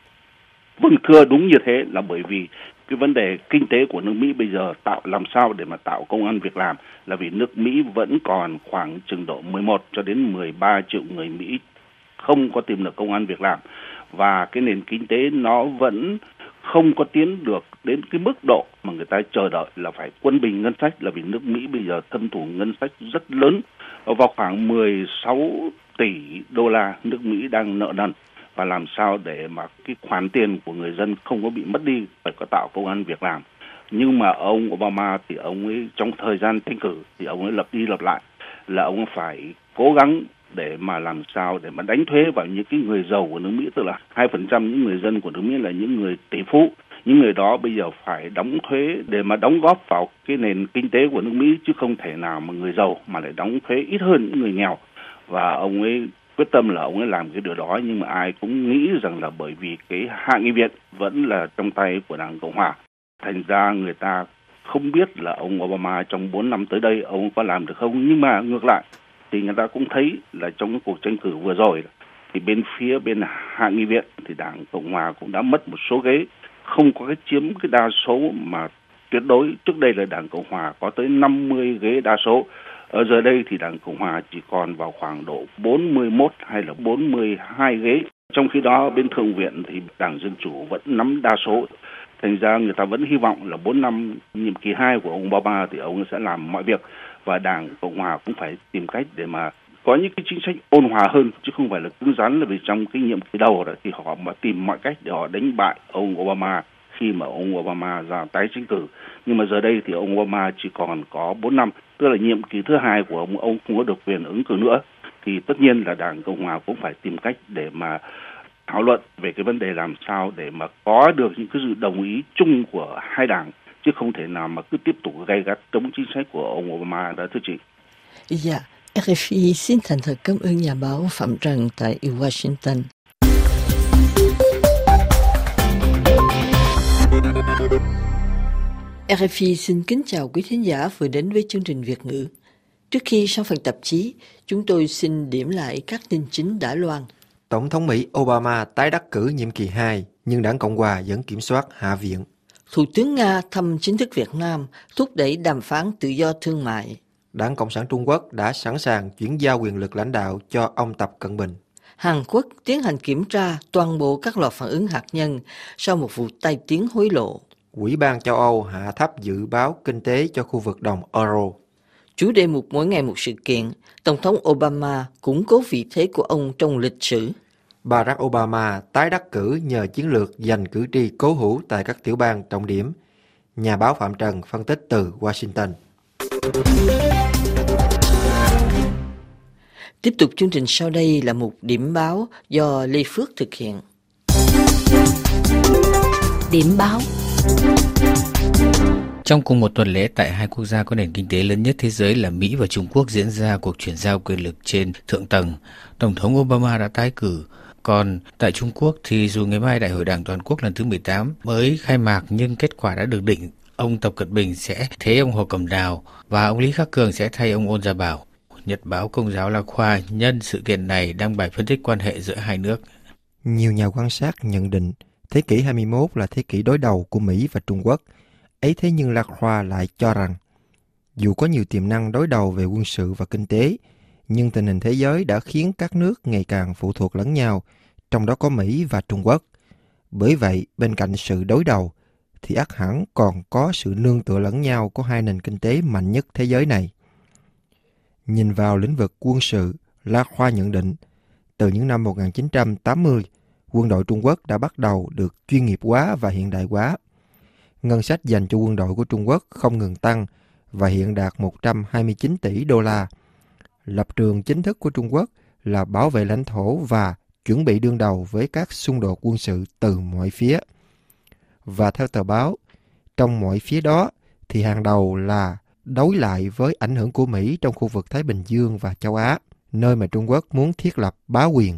Vâng thưa, đúng như thế, là bởi vì cái vấn đề kinh tế của nước Mỹ bây giờ tạo làm sao để mà tạo công ăn việc làm, là vì nước Mỹ vẫn còn khoảng chừng độ mười một cho đến mười ba triệu người Mỹ không có tìm được công ăn việc làm, và cái nền kinh tế nó vẫn không có tiến được đến cái mức độ mà người ta chờ đợi là phải quân bình ngân sách, là vì nước Mỹ bây giờ thâm thủng ngân sách rất lớn, vào khoảng mười sáu tỷ đô la nước Mỹ đang nợ nần. Và làm sao để mà cái khoản tiền của người dân không có bị mất đi, phải có tạo công ăn việc làm. Nhưng mà ông Obama thì ông ấy trong thời gian tranh cử thì ông ấy lập đi lập lại là ông phải cố gắng để mà làm sao để mà đánh thuế vào những cái người giàu của nước Mỹ, tức là hai phần trăm những người dân của nước Mỹ là những người tỷ phú. Những người đó bây giờ phải đóng thuế để mà đóng góp vào cái nền kinh tế của nước Mỹ, chứ không thể nào mà người giàu mà lại đóng thuế ít hơn những người nghèo. Và ông ấy quyết tâm là ông ấy làm cái điều đó, nhưng mà ai cũng nghĩ rằng là bởi vì cái Hạ nghị viện vẫn là trong tay của Đảng Cộng Hòa, thành ra người ta không biết là ông Obama trong bốn năm tới đây ông có làm được không. Nhưng mà ngược lại thì người ta cũng thấy là trong cái cuộc tranh cử vừa rồi thì bên phía bên Hạ nghị viện thì Đảng Cộng Hòa cũng đã mất một số ghế, không có cái chiếm cái đa số mà tuyệt đối. Trước đây là Đảng Cộng Hòa có tới năm mươi ghế đa số, ở giờ đây thì Đảng Cộng Hòa chỉ còn vào khoảng độ bốn mươi mốt hay là bốn mươi hai ghế. Trong khi đó bên Thượng viện thì Đảng Dân Chủ vẫn nắm đa số. Thành ra người ta vẫn hy vọng là bốn năm nhiệm kỳ hai của ông Obama thì ông sẽ làm mọi việc, và Đảng Cộng Hòa cũng phải tìm cách để mà có những cái chính sách ôn hòa hơn, chứ không phải là cứng rắn, là vì trong cái nhiệm kỳ đầu rồi thì họ mà tìm mọi cách để họ đánh bại ông Obama khi mà ông Obama ra tái tranh cử. Nhưng mà giờ đây thì ông Obama chỉ còn có bốn năm, tức là nhiệm kỳ thứ hai của ông, ông không có được quyền ứng cử nữa. Thì tất nhiên là Đảng Cộng Hòa cũng phải tìm cách để mà thảo luận về cái vấn đề làm sao để mà có được những cái sự đồng ý chung của hai đảng, chứ không thể nào mà cứ tiếp tục gay gắt chống chính sách của ông Obama đó, thưa chị. Dạ, rờ ép i xin thành thật cảm ơn nhà báo Phạm Trần tại Washington. rờ ép i xin kính chào quý thính giả vừa đến với chương trình Việt ngữ. Trước khi sang phần tạp chí, chúng tôi xin điểm lại các tin chính đã loan. Tổng thống Mỹ Obama tái đắc cử nhiệm kỳ hai, nhưng đảng Cộng hòa vẫn kiểm soát Hạ viện. Thủ tướng Nga thăm chính thức Việt Nam, thúc đẩy đàm phán tự do thương mại. Đảng Cộng sản Trung Quốc đã sẵn sàng chuyển giao quyền lực lãnh đạo cho ông Tập Cận Bình. Hàn Quốc tiến hành kiểm tra toàn bộ các lò phản ứng hạt nhân sau một vụ tai tiếng hối lộ. Ủy ban châu Âu hạ thấp dự báo kinh tế cho khu vực đồng euro. Chủ đề mục mỗi ngày một sự kiện, Tổng thống Obama củng cố vị thế của ông trong lịch sử. Barack Obama tái đắc cử nhờ chiến lược giành cử tri cố hữu tại các tiểu bang trọng điểm. Nhà báo Phạm Trần phân tích từ Washington. Tiếp tục chương trình sau đây là một điểm báo do Lê Phước thực hiện. Điểm báo. Trong cùng một tuần lễ tại hai quốc gia có nền kinh tế lớn nhất thế giới là Mỹ và Trung Quốc diễn ra cuộc chuyển giao quyền lực trên thượng tầng. Tổng thống Obama đã tái cử. Còn tại Trung Quốc thì dù ngày mai Đại hội Đảng Toàn quốc lần thứ mười tám mới khai mạc nhưng kết quả đã được định. Ông Tập Cận Bình sẽ thế ông Hồ Cẩm Đào và ông Lý Khắc Cường sẽ thay ông Ôn Gia Bảo. Nhật báo Công giáo La Khoa nhân sự kiện này đăng bài phân tích quan hệ giữa hai nước. Nhiều nhà quan sát nhận định thế kỷ hai mươi mốt là thế kỷ đối đầu của Mỹ và Trung Quốc. Ấy thế nhưng La Khoa lại cho rằng dù có nhiều tiềm năng đối đầu về quân sự và kinh tế, nhưng tình hình thế giới đã khiến các nước ngày càng phụ thuộc lẫn nhau, trong đó có Mỹ và Trung Quốc. Bởi vậy, bên cạnh sự đối đầu, thì ắt hẳn còn có sự nương tựa lẫn nhau của hai nền kinh tế mạnh nhất thế giới này. Nhìn vào lĩnh vực quân sự, La Khoa nhận định, từ những năm một nghìn chín trăm tám mươi, quân đội Trung Quốc đã bắt đầu được chuyên nghiệp hóa và hiện đại hóa. Ngân sách dành cho quân đội của Trung Quốc không ngừng tăng và hiện đạt một trăm hai mươi chín tỷ đô la. Lập trường chính thức của Trung Quốc là bảo vệ lãnh thổ và chuẩn bị đương đầu với các xung đột quân sự từ mọi phía. Và theo tờ báo, trong mọi phía đó thì hàng đầu là đối lại với ảnh hưởng của Mỹ trong khu vực Thái Bình Dương và châu Á, nơi mà Trung Quốc muốn thiết lập bá quyền.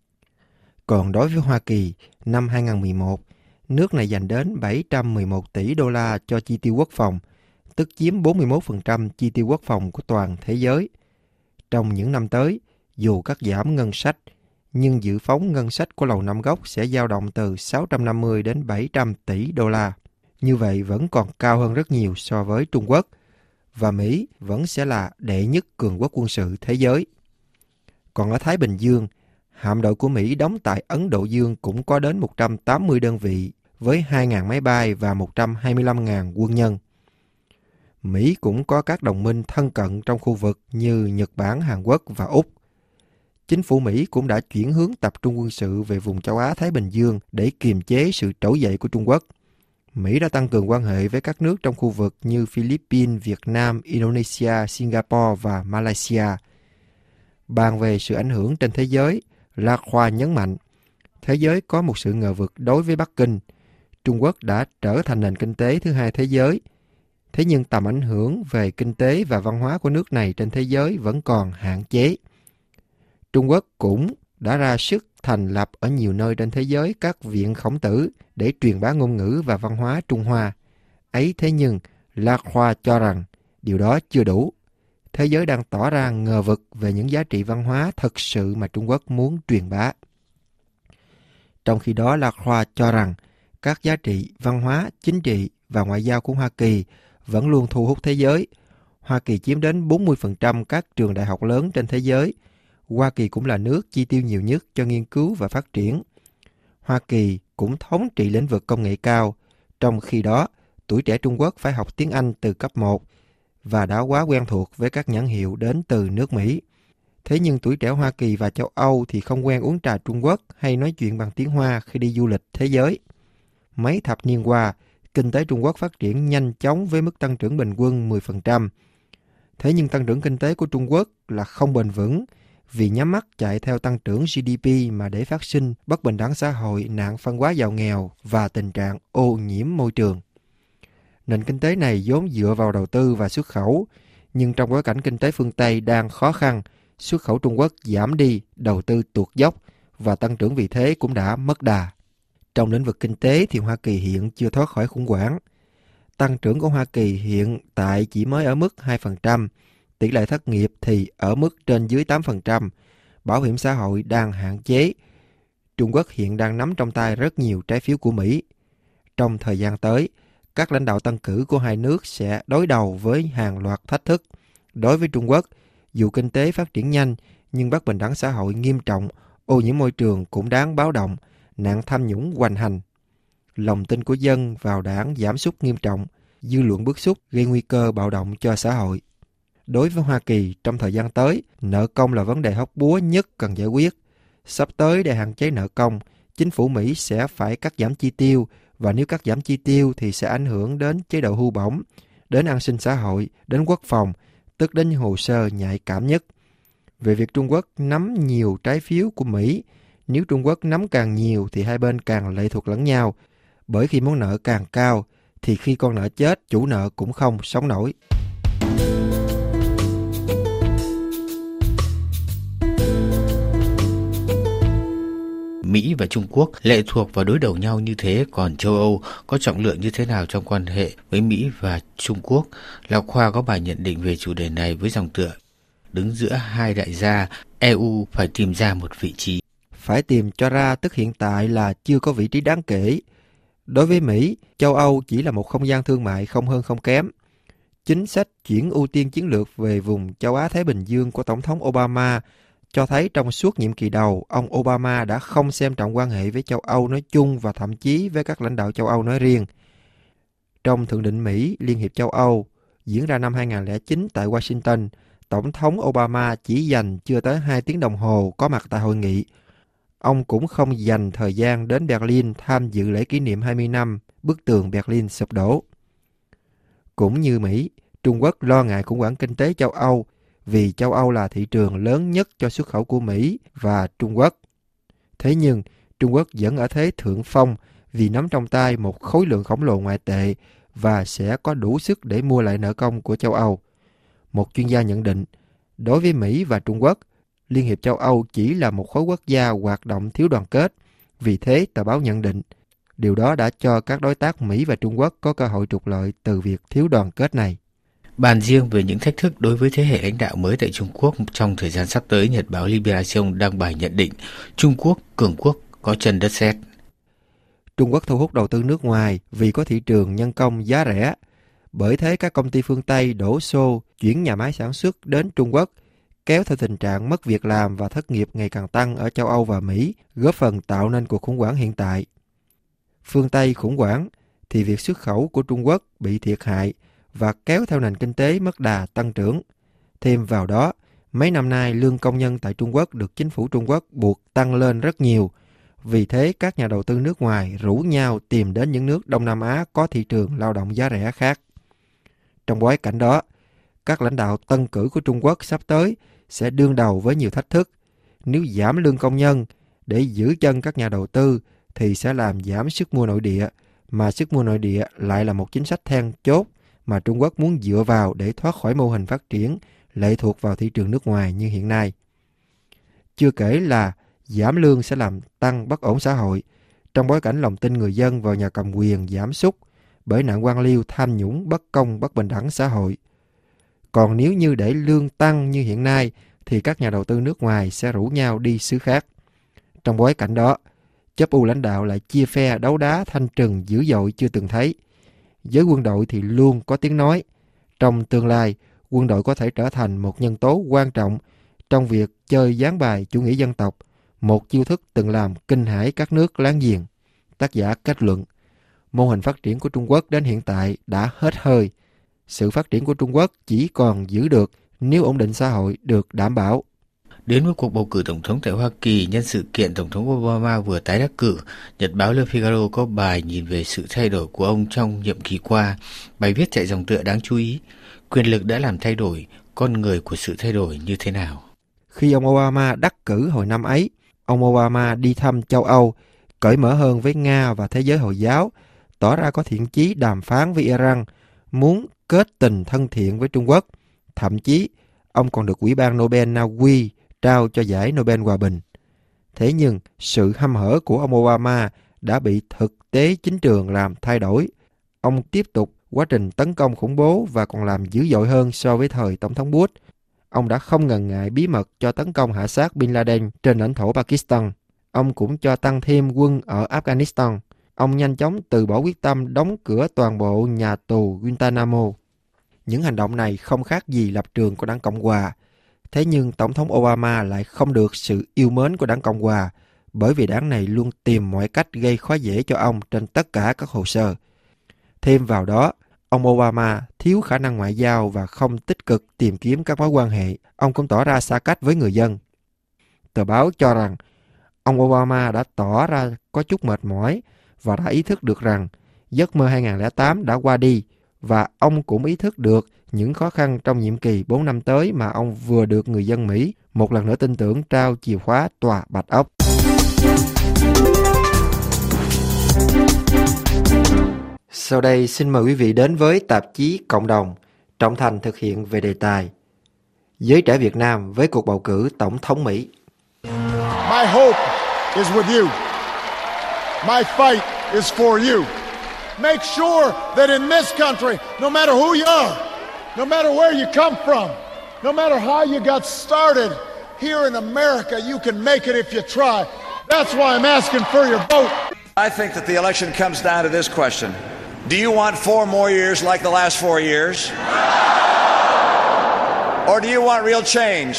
Còn đối với Hoa Kỳ, năm hai không một một, nước này dành đến bảy trăm mười một tỷ đô la cho chi tiêu quốc phòng, tức chiếm bốn mươi mốt phần trăm chi tiêu quốc phòng của toàn thế giới. Trong những năm tới, dù cắt giảm ngân sách, nhưng dự phóng ngân sách của Lầu Năm Góc sẽ dao động từ sáu trăm năm mươi đến bảy trăm tỷ đô la. Như vậy vẫn còn cao hơn rất nhiều so với Trung Quốc, và Mỹ vẫn sẽ là đệ nhất cường quốc quân sự thế giới. Còn ở Thái Bình Dương, hạm đội của Mỹ đóng tại Ấn Độ Dương cũng có đến một trăm tám mươi đơn vị với hai nghìn máy bay và một trăm hai mươi lăm nghìn quân nhân. Mỹ cũng có các đồng minh thân cận trong khu vực như Nhật Bản, Hàn Quốc và Úc. Chính phủ Mỹ cũng đã chuyển hướng tập trung quân sự về vùng châu Á-Thái Bình Dương để kiềm chế sự trỗi dậy của Trung Quốc. Mỹ đã tăng cường quan hệ với các nước trong khu vực như Philippines, Việt Nam, Indonesia, Singapore và Malaysia. Bàn về sự ảnh hưởng trên thế giới, La Khoa nhấn mạnh, thế giới có một sự ngờ vực đối với Bắc Kinh. Trung Quốc đã trở thành nền kinh tế thứ hai thế giới. Thế nhưng tầm ảnh hưởng về kinh tế và văn hóa của nước này trên thế giới vẫn còn hạn chế. Trung Quốc cũng đã ra sức thành lập ở nhiều nơi trên thế giới các viện khổng tử để truyền bá ngôn ngữ và văn hóa Trung Hoa. Ấy thế nhưng, La Khoa cho rằng điều đó chưa đủ. Thế giới đang tỏ ra ngờ vực về những giá trị văn hóa thật sự mà Trung Quốc muốn truyền bá. Trong khi đó, La Khoa cho rằng các giá trị văn hóa, chính trị và ngoại giao của Hoa Kỳ vẫn luôn thu hút thế giới. Hoa Kỳ chiếm đến bốn mươi phần trăm các trường đại học lớn trên thế giới. Hoa Kỳ cũng là nước chi tiêu nhiều nhất cho nghiên cứu và phát triển. Hoa Kỳ cũng thống trị lĩnh vực công nghệ cao. Trong khi đó, tuổi trẻ Trung Quốc phải học tiếng Anh từ cấp một và đã quá quen thuộc với các nhãn hiệu đến từ nước Mỹ. Thế nhưng tuổi trẻ Hoa Kỳ và châu Âu thì không quen uống trà Trung Quốc hay nói chuyện bằng tiếng Hoa khi đi du lịch thế giới. Mấy thập niên qua, kinh tế Trung Quốc phát triển nhanh chóng với mức tăng trưởng bình quân mười phần trăm. Thế nhưng tăng trưởng kinh tế của Trung Quốc là không bền vững vì nhắm mắt chạy theo tăng trưởng giê đê pê mà để phát sinh bất bình đẳng xã hội, nạn phân hóa giàu nghèo và tình trạng ô nhiễm môi trường. Nền kinh tế này vốn dựa vào đầu tư và xuất khẩu, nhưng trong bối cảnh kinh tế phương Tây đang khó khăn, xuất khẩu Trung Quốc giảm đi, đầu tư tuột dốc và tăng trưởng vì thế cũng đã mất đà. Trong lĩnh vực kinh tế thì Hoa Kỳ hiện chưa thoát khỏi khủng hoảng. Tăng trưởng của Hoa Kỳ hiện tại chỉ mới ở mức hai phần trăm, tỷ lệ thất nghiệp thì ở mức trên dưới tám phần trăm, bảo hiểm xã hội đang hạn chế. Trung Quốc hiện đang nắm trong tay rất nhiều trái phiếu của Mỹ. Trong thời gian tới, các lãnh đạo tân cử của hai nước sẽ đối đầu với hàng loạt thách thức. Đối với Trung Quốc, dù kinh tế phát triển nhanh, nhưng bất bình đẳng xã hội nghiêm trọng, ô nhiễm môi trường cũng đáng báo động, nạn tham nhũng hoành hành. Lòng tin của dân vào đảng giảm sút nghiêm trọng, dư luận bức xúc gây nguy cơ bạo động cho xã hội. Đối với Hoa Kỳ, trong thời gian tới, nợ công là vấn đề hóc búa nhất cần giải quyết. Sắp tới để hạn chế nợ công, chính phủ Mỹ sẽ phải cắt giảm chi tiêu, và nếu cắt giảm chi tiêu thì sẽ ảnh hưởng đến chế độ hưu bổng, đến an sinh xã hội, đến quốc phòng, tức đến hồ sơ nhạy cảm nhất. Về việc Trung Quốc nắm nhiều trái phiếu của Mỹ, nếu Trung Quốc nắm càng nhiều thì hai bên càng lệ thuộc lẫn nhau, bởi khi món nợ càng cao thì khi con nợ chết, chủ nợ cũng không sống nổi. Mỹ và Trung Quốc lệ thuộc và đối đầu nhau như thế, còn châu Âu có trọng lượng như thế nào trong quan hệ với Mỹ và Trung Quốc? Lão Khoa có bài nhận định về chủ đề này với dòng tựa: đứng giữa hai đại gia, e u phải tìm ra một vị trí. Phải tìm cho ra tức hiện tại là chưa có vị trí đáng kể. Đối với Mỹ, châu Âu chỉ là một không gian thương mại không hơn không kém. Chính sách chuyển ưu tiên chiến lược về vùng châu Á-Thái Bình Dương của Tổng thống Obama cho thấy trong suốt nhiệm kỳ đầu, ông Obama đã không xem trọng quan hệ với châu Âu nói chung và thậm chí với các lãnh đạo châu Âu nói riêng. Trong Thượng đỉnh Mỹ, Liên hiệp châu Âu diễn ra năm hai không không chín tại Washington, Tổng thống Obama chỉ dành chưa tới hai tiếng đồng hồ có mặt tại hội nghị. Ông cũng không dành thời gian đến Berlin tham dự lễ kỷ niệm hai mươi năm bức tường Berlin sụp đổ. Cũng như Mỹ, Trung Quốc lo ngại khủng hoảng kinh tế châu Âu vì châu Âu là thị trường lớn nhất cho xuất khẩu của Mỹ và Trung Quốc. Thế nhưng, Trung Quốc vẫn ở thế thượng phong vì nắm trong tay một khối lượng khổng lồ ngoại tệ và sẽ có đủ sức để mua lại nợ công của châu Âu. Một chuyên gia nhận định, đối với Mỹ và Trung Quốc, Liên hiệp châu Âu chỉ là một khối quốc gia hoạt động thiếu đoàn kết. Vì thế, tờ báo nhận định, điều đó đã cho các đối tác Mỹ và Trung Quốc có cơ hội trục lợi từ việc thiếu đoàn kết này. Bàn riêng về những thách thức đối với thế hệ lãnh đạo mới tại Trung Quốc trong thời gian sắp tới, Nhật báo Libération đăng bài nhận định Trung Quốc, cường quốc, có chân đất sét. Trung Quốc thu hút đầu tư nước ngoài vì có thị trường nhân công giá rẻ. Bởi thế các công ty phương Tây đổ xô chuyển nhà máy sản xuất đến Trung Quốc, kéo theo tình trạng mất việc làm và thất nghiệp ngày càng tăng ở châu Âu và Mỹ, góp phần tạo nên cuộc khủng hoảng hiện tại. Phương Tây khủng hoảng thì việc xuất khẩu của Trung Quốc bị thiệt hại và kéo theo nền kinh tế mất đà tăng trưởng. Thêm vào đó, mấy năm nay lương công nhân tại Trung Quốc được chính phủ Trung Quốc buộc tăng lên rất nhiều. Vì thế các nhà đầu tư nước ngoài rủ nhau tìm đến những nước Đông Nam Á có thị trường lao động giá rẻ khác. Trong bối cảnh đó, các lãnh đạo tân cử của Trung Quốc sắp tới sẽ đương đầu với nhiều thách thức. Nếu giảm lương công nhân để giữ chân các nhà đầu tư thì sẽ làm giảm sức mua nội địa, mà sức mua nội địa lại là một chính sách then chốt mà Trung Quốc muốn dựa vào để thoát khỏi mô hình phát triển lệ thuộc vào thị trường nước ngoài như hiện nay. Chưa kể là giảm lương sẽ làm tăng bất ổn xã hội, trong bối cảnh lòng tin người dân vào nhà cầm quyền giảm sút bởi nạn quan liêu, tham nhũng, bất công, bất bình đẳng xã hội. Còn nếu như để lương tăng như hiện nay thì các nhà đầu tư nước ngoài sẽ rủ nhau đi xứ khác. Trong bối cảnh đó, chấp u lãnh đạo lại chia phe đấu đá thanh trừng dữ dội chưa từng thấy. Giới quân đội thì luôn có tiếng nói. Trong tương lai, quân đội có thể trở thành một nhân tố quan trọng trong việc chơi ván bài chủ nghĩa dân tộc, một chiêu thức từng làm kinh hãi các nước láng giềng. Tác giả kết luận, mô hình phát triển của Trung Quốc đến hiện tại đã hết hơi. Sự phát triển của Trung Quốc chỉ còn giữ được nếu ổn định xã hội được đảm bảo. Đến với cuộc bầu cử tổng thống tại Hoa Kỳ nhân sự kiện Tổng thống Obama vừa tái đắc cử, Nhật báo Le Figaro có bài nhìn về sự thay đổi của ông trong nhiệm kỳ qua. Bài viết chạy dòng tựa đáng chú ý: quyền lực đã làm thay đổi, con người của sự thay đổi như thế nào? Khi ông Obama đắc cử hồi năm ấy, ông Obama đi thăm châu Âu, cởi mở hơn với Nga và thế giới Hồi giáo, tỏ ra có thiện chí đàm phán với Iran, muốn kết tình thân thiện với Trung Quốc. Thậm chí, ông còn được Ủy ban Nobel Na Uy trao cho giải Nobel Hòa Bình. Thế nhưng, sự hăm hở của ông Obama đã bị thực tế chính trường làm thay đổi. Ông tiếp tục quá trình tấn công khủng bố và còn làm dữ dội hơn so với thời Tổng thống Bush. Ông đã không ngần ngại bí mật cho tấn công hạ sát Bin Laden trên lãnh thổ Pakistan. Ông cũng cho tăng thêm quân ở Afghanistan. Ông nhanh chóng từ bỏ quyết tâm đóng cửa toàn bộ nhà tù Guantanamo. Những hành động này không khác gì lập trường của đảng Cộng Hòa. Thế nhưng Tổng thống Obama lại không được sự yêu mến của đảng Cộng Hòa, bởi vì đảng này luôn tìm mọi cách gây khó dễ cho ông trên tất cả các hồ sơ. Thêm vào đó, ông Obama thiếu khả năng ngoại giao và không tích cực tìm kiếm các mối quan hệ. Ông cũng tỏ ra xa cách với người dân. Tờ báo cho rằng ông Obama đã tỏ ra có chút mệt mỏi và đã ý thức được rằng giấc mơ hai không không tám đã qua đi, và ông cũng ý thức được những khó khăn trong nhiệm kỳ bốn năm tới mà ông vừa được người dân Mỹ một lần nữa tin tưởng trao chìa khóa tòa Bạch Ốc. Sau đây xin mời quý vị đến với tạp chí Cộng đồng, Trọng Thành thực hiện về đề tài Giới trẻ Việt Nam với cuộc bầu cử Tổng thống Mỹ. My hope is with you. My fight is for you. Make sure that in this country, no matter who you are, no matter where you come from, no matter how you got started, here in America you can make it if you try. That's why I'm asking for your vote. I think that the election comes down to this question. Do you want four more years like the last four years? Or do you want real change?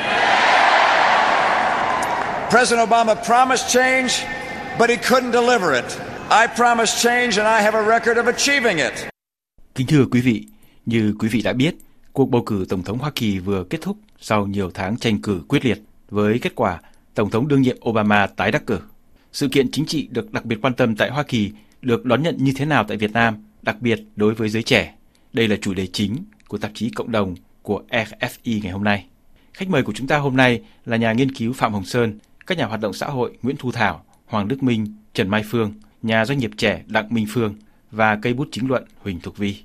President Obama promised change, but he couldn't deliver it. I promised change and I have a record of achieving it. Kính thưa quý vị, như quý vị đã biết, cuộc bầu cử Tổng thống Hoa Kỳ vừa kết thúc sau nhiều tháng tranh cử quyết liệt với kết quả Tổng thống đương nhiệm Obama tái đắc cử. Sự kiện chính trị được đặc biệt quan tâm tại Hoa Kỳ được đón nhận như thế nào tại Việt Nam, đặc biệt đối với giới trẻ? Đây là chủ đề chính của tạp chí Cộng đồng của e ép i ngày hôm nay. Khách mời của chúng ta hôm nay là nhà nghiên cứu Phạm Hồng Sơn, các nhà hoạt động xã hội Nguyễn Thu Thảo, Hoàng Đức Minh, Trần Mai Phương, nhà doanh nghiệp trẻ Đặng Minh Phương và cây bút chính luận Huỳnh Thục Vi.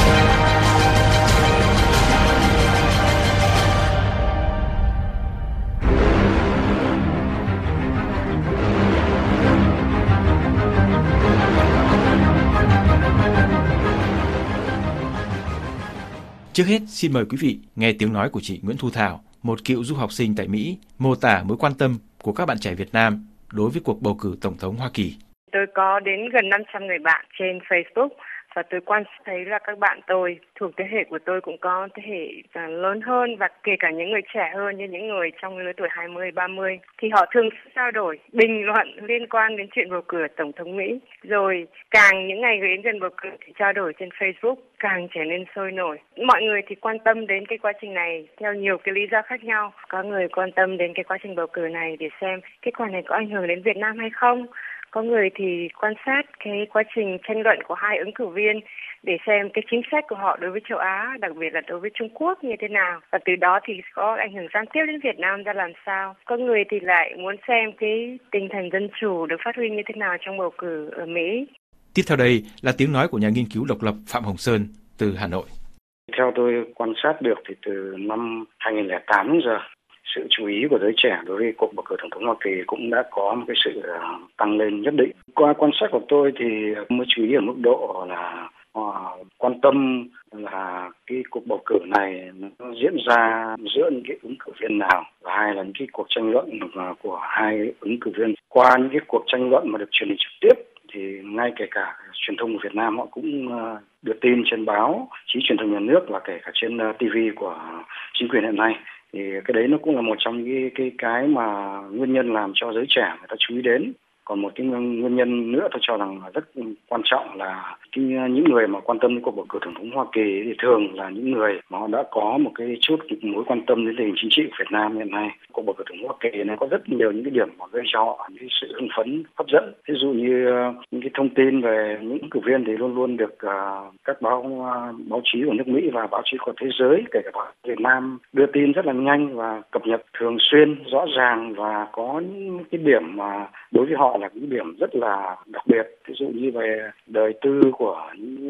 Trước hết, xin mời quý vị nghe tiếng nói của chị Nguyễn Thu Thảo, một cựu du học sinh tại Mỹ, mô tả mối quan tâm của các bạn trẻ Việt Nam đối với cuộc bầu cử Tổng thống Hoa Kỳ. Tôi có đến gần năm trăm người bạn trên Facebook và tôi quan sát thấy là các bạn tôi thuộc thế hệ của tôi cũng có thế hệ lớn hơn và kể cả những người trẻ hơn như những người trong lứa tuổi hai mươi, ba mươi thì họ thường trao đổi, bình luận liên quan đến chuyện bầu cử Tổng thống Mỹ. Rồi càng những ngày đến gần bầu cử thì trao đổi trên Facebook càng trở nên sôi nổi. Mọi người thì quan tâm đến cái quá trình này theo nhiều cái lý do khác nhau. Có người quan tâm đến cái quá trình bầu cử này để xem kết quả này có ảnh hưởng đến Việt Nam hay không. Có người thì quan sát cái quá trình tranh luận của hai ứng cử viên để xem cái chính sách của họ đối với châu Á, đặc biệt là đối với Trung Quốc như thế nào. Và từ đó thì có ảnh hưởng gián tiếp đến Việt Nam ra làm sao. Có người thì lại muốn xem cái tinh thần dân chủ được phát huy như thế nào trong bầu cử ở Mỹ. Tiếp theo đây là tiếng nói của nhà nghiên cứu độc lập Phạm Hồng Sơn từ Hà Nội. Theo tôi quan sát được thì từ năm hai không không tám đến giờ, sự chú ý của giới trẻ đối với cuộc bầu cử Tổng thống Hoa Kỳ cũng đã có một cái sự tăng lên nhất định. Qua quan sát của tôi thì mới chú ý ở mức độ là họ quan tâm là cái cuộc bầu cử này nó diễn ra giữa những cái ứng cử viên nào, và hai là những cái cuộc tranh luận của hai ứng cử viên. Qua những cái cuộc tranh luận mà được truyền hình trực tiếp thì ngay kể cả truyền thông của Việt Nam họ cũng đưa tin trên báo chí truyền thông nhà nước và kể cả trên ti vi của chính quyền hiện nay. Thì cái đấy nó cũng là một trong những cái, cái cái mà nguyên nhân làm cho giới trẻ người ta chú ý đến. Còn một cái nguyên nhân nữa tôi cho rằng là rất quan trọng là cái, những người mà quan tâm đến cuộc bầu cử tổng thống Hoa Kỳ thì thường là những người mà họ đã có một cái chút mối quan tâm đến tình hình chính trị của Việt Nam hiện nay. Cuộc bầu cử tổng thống Hoa Kỳ này có rất nhiều những cái điểm mà gây cho họ những sự hưng phấn, hấp dẫn. Ví dụ như những cái thông tin về những ứng cử viên thì luôn luôn được uh, các báo uh, báo chí của nước Mỹ và báo chí của thế giới, kể cả báo Việt Nam đưa tin rất là nhanh và cập nhật thường xuyên, rõ ràng và có những cái điểm mà đối với họ là những điểm rất là đặc biệt. Ví dụ như về đời tư của những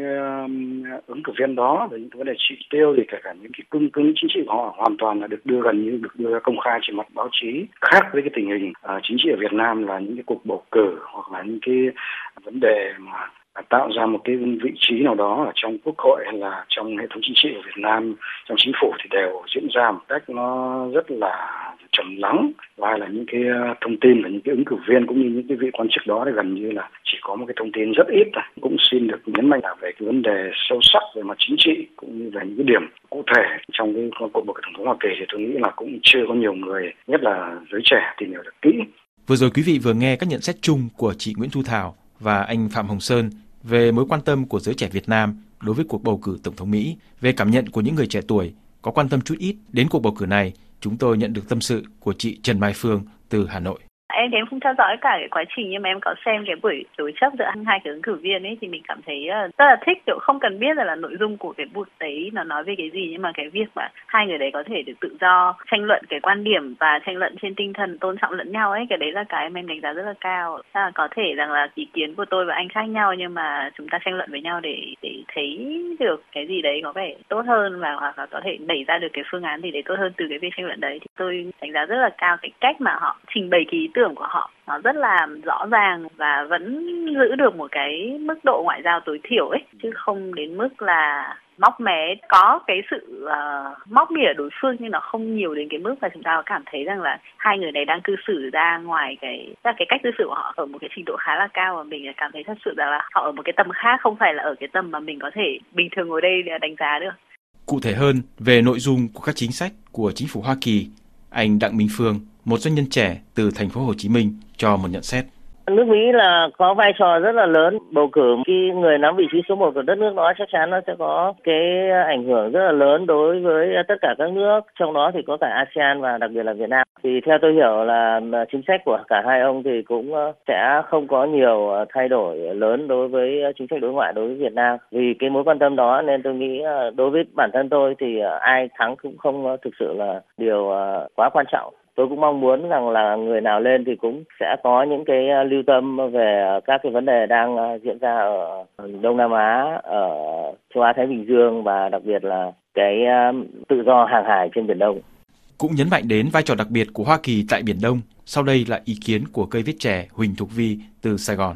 uh, ứng cử viên đó, về những vấn đề chỉ tiêu thì kể cả những cái cương cứng chính trị của họ hoàn toàn là được đưa gần như được đưa công khai trên mặt báo chí. Khác với cái tình hình uh, chính trị ở Việt Nam là những cái cuộc bầu cử hoặc là những cái vấn đề mà tạo ra một cái vị trí nào đó ở trong quốc hội hay là trong hệ thống chính trị của Việt Nam, trong chính phủ thì đều diễn ra một cách nó rất là trầm lắng, và là những cái thông tin và những cái ứng cử viên cũng như những cái vị quan chức đó thì gần như là chỉ có một cái thông tin rất ít thôi. Cũng xin được nhấn mạnh là về cái vấn đề sâu sắc về mặt chính trị cũng như về những cái điểm cụ thể trong cái cuộc bầu cử tổng thống Hoa Kỳ thì tôi nghĩ là cũng chưa có nhiều người, nhất là giới trẻ, tìm hiểu được kỹ. Vừa rồi quý vị vừa nghe các nhận xét chung của chị Nguyễn Thu Thảo và anh Phạm Hồng Sơn về mối quan tâm của giới trẻ Việt Nam đối với cuộc bầu cử tổng thống Mỹ. Về cảm nhận của những người trẻ tuổi có quan tâm chút ít đến cuộc bầu cử này, chúng tôi nhận được tâm sự của chị Trần Mai Phương từ Hà Nội. Em thì em không theo dõi cả cái quá trình, nhưng mà em có xem cái buổi đối chấp giữa hai cái ứng cử viên ấy thì mình cảm thấy rất là thích, kiểu không cần biết là, là nội dung của cái buổi đấy nó nói về cái gì, nhưng mà cái việc mà hai người đấy có thể được tự do tranh luận cái quan điểm và tranh luận trên tinh thần tôn trọng lẫn nhau ấy, cái đấy là cái em đánh giá rất là cao. À, có thể rằng là ý kiến của tôi và anh khác nhau, nhưng mà chúng ta tranh luận với nhau để để thấy được cái gì đấy có vẻ tốt hơn, và hoặc là có thể đẩy ra được cái phương án gì đấy tốt hơn từ cái việc tranh luận đấy. Thì tôi đánh giá rất là cao cái cách mà họ trình bày cái ý tưởng của họ, nó rất là rõ ràng và vẫn giữ được một cái mức độ ngoại giao tối thiểu ấy, chứ không đến mức là móc mé. Có cái sự uh, móc mỉa đối phương nhưng nó không nhiều đến cái mức mà chúng ta cảm thấy rằng là hai người này đang cư xử ra ngoài cái cái cách cư xử của họ ở một cái trình độ khá là cao, và mình cảm thấy thật sự là họ ở một cái tầm khác, không phải là ở cái tầm mà mình có thể bình thường ngồi đây để đánh giá được. Cụ thể hơn về nội dung của các chính sách của chính phủ Hoa Kỳ, anh Đặng Minh Phương, một doanh nhân trẻ từ thành phố Hồ Chí Minh, cho một nhận xét. Nước Mỹ là có vai trò rất là lớn, bầu cử khi người nắm vị trí số một của đất nước đó chắc chắn nó sẽ có cái ảnh hưởng rất là lớn đối với tất cả các nước, trong đó thì có cả a sê an và đặc biệt là Việt Nam. Thì theo tôi hiểu là chính sách của cả hai ông thì cũng sẽ không có nhiều thay đổi lớn đối với chính sách đối ngoại đối với Việt Nam. Vì cái mối quan tâm đó nên tôi nghĩ đối với bản thân tôi thì ai thắng cũng không thực sự là điều quá quan trọng. Tôi cũng mong muốn rằng là người nào lên thì cũng sẽ có những cái lưu tâm về các cái vấn đề đang diễn ra ở Đông Nam Á, ở châu Á Thái Bình Dương và đặc biệt là cái tự do hàng hải trên Biển Đông. Cũng nhấn mạnh đến vai trò đặc biệt của Hoa Kỳ tại Biển Đông. Sau đây là ý kiến của cây viết trẻ Huỳnh Thục Vi từ Sài Gòn.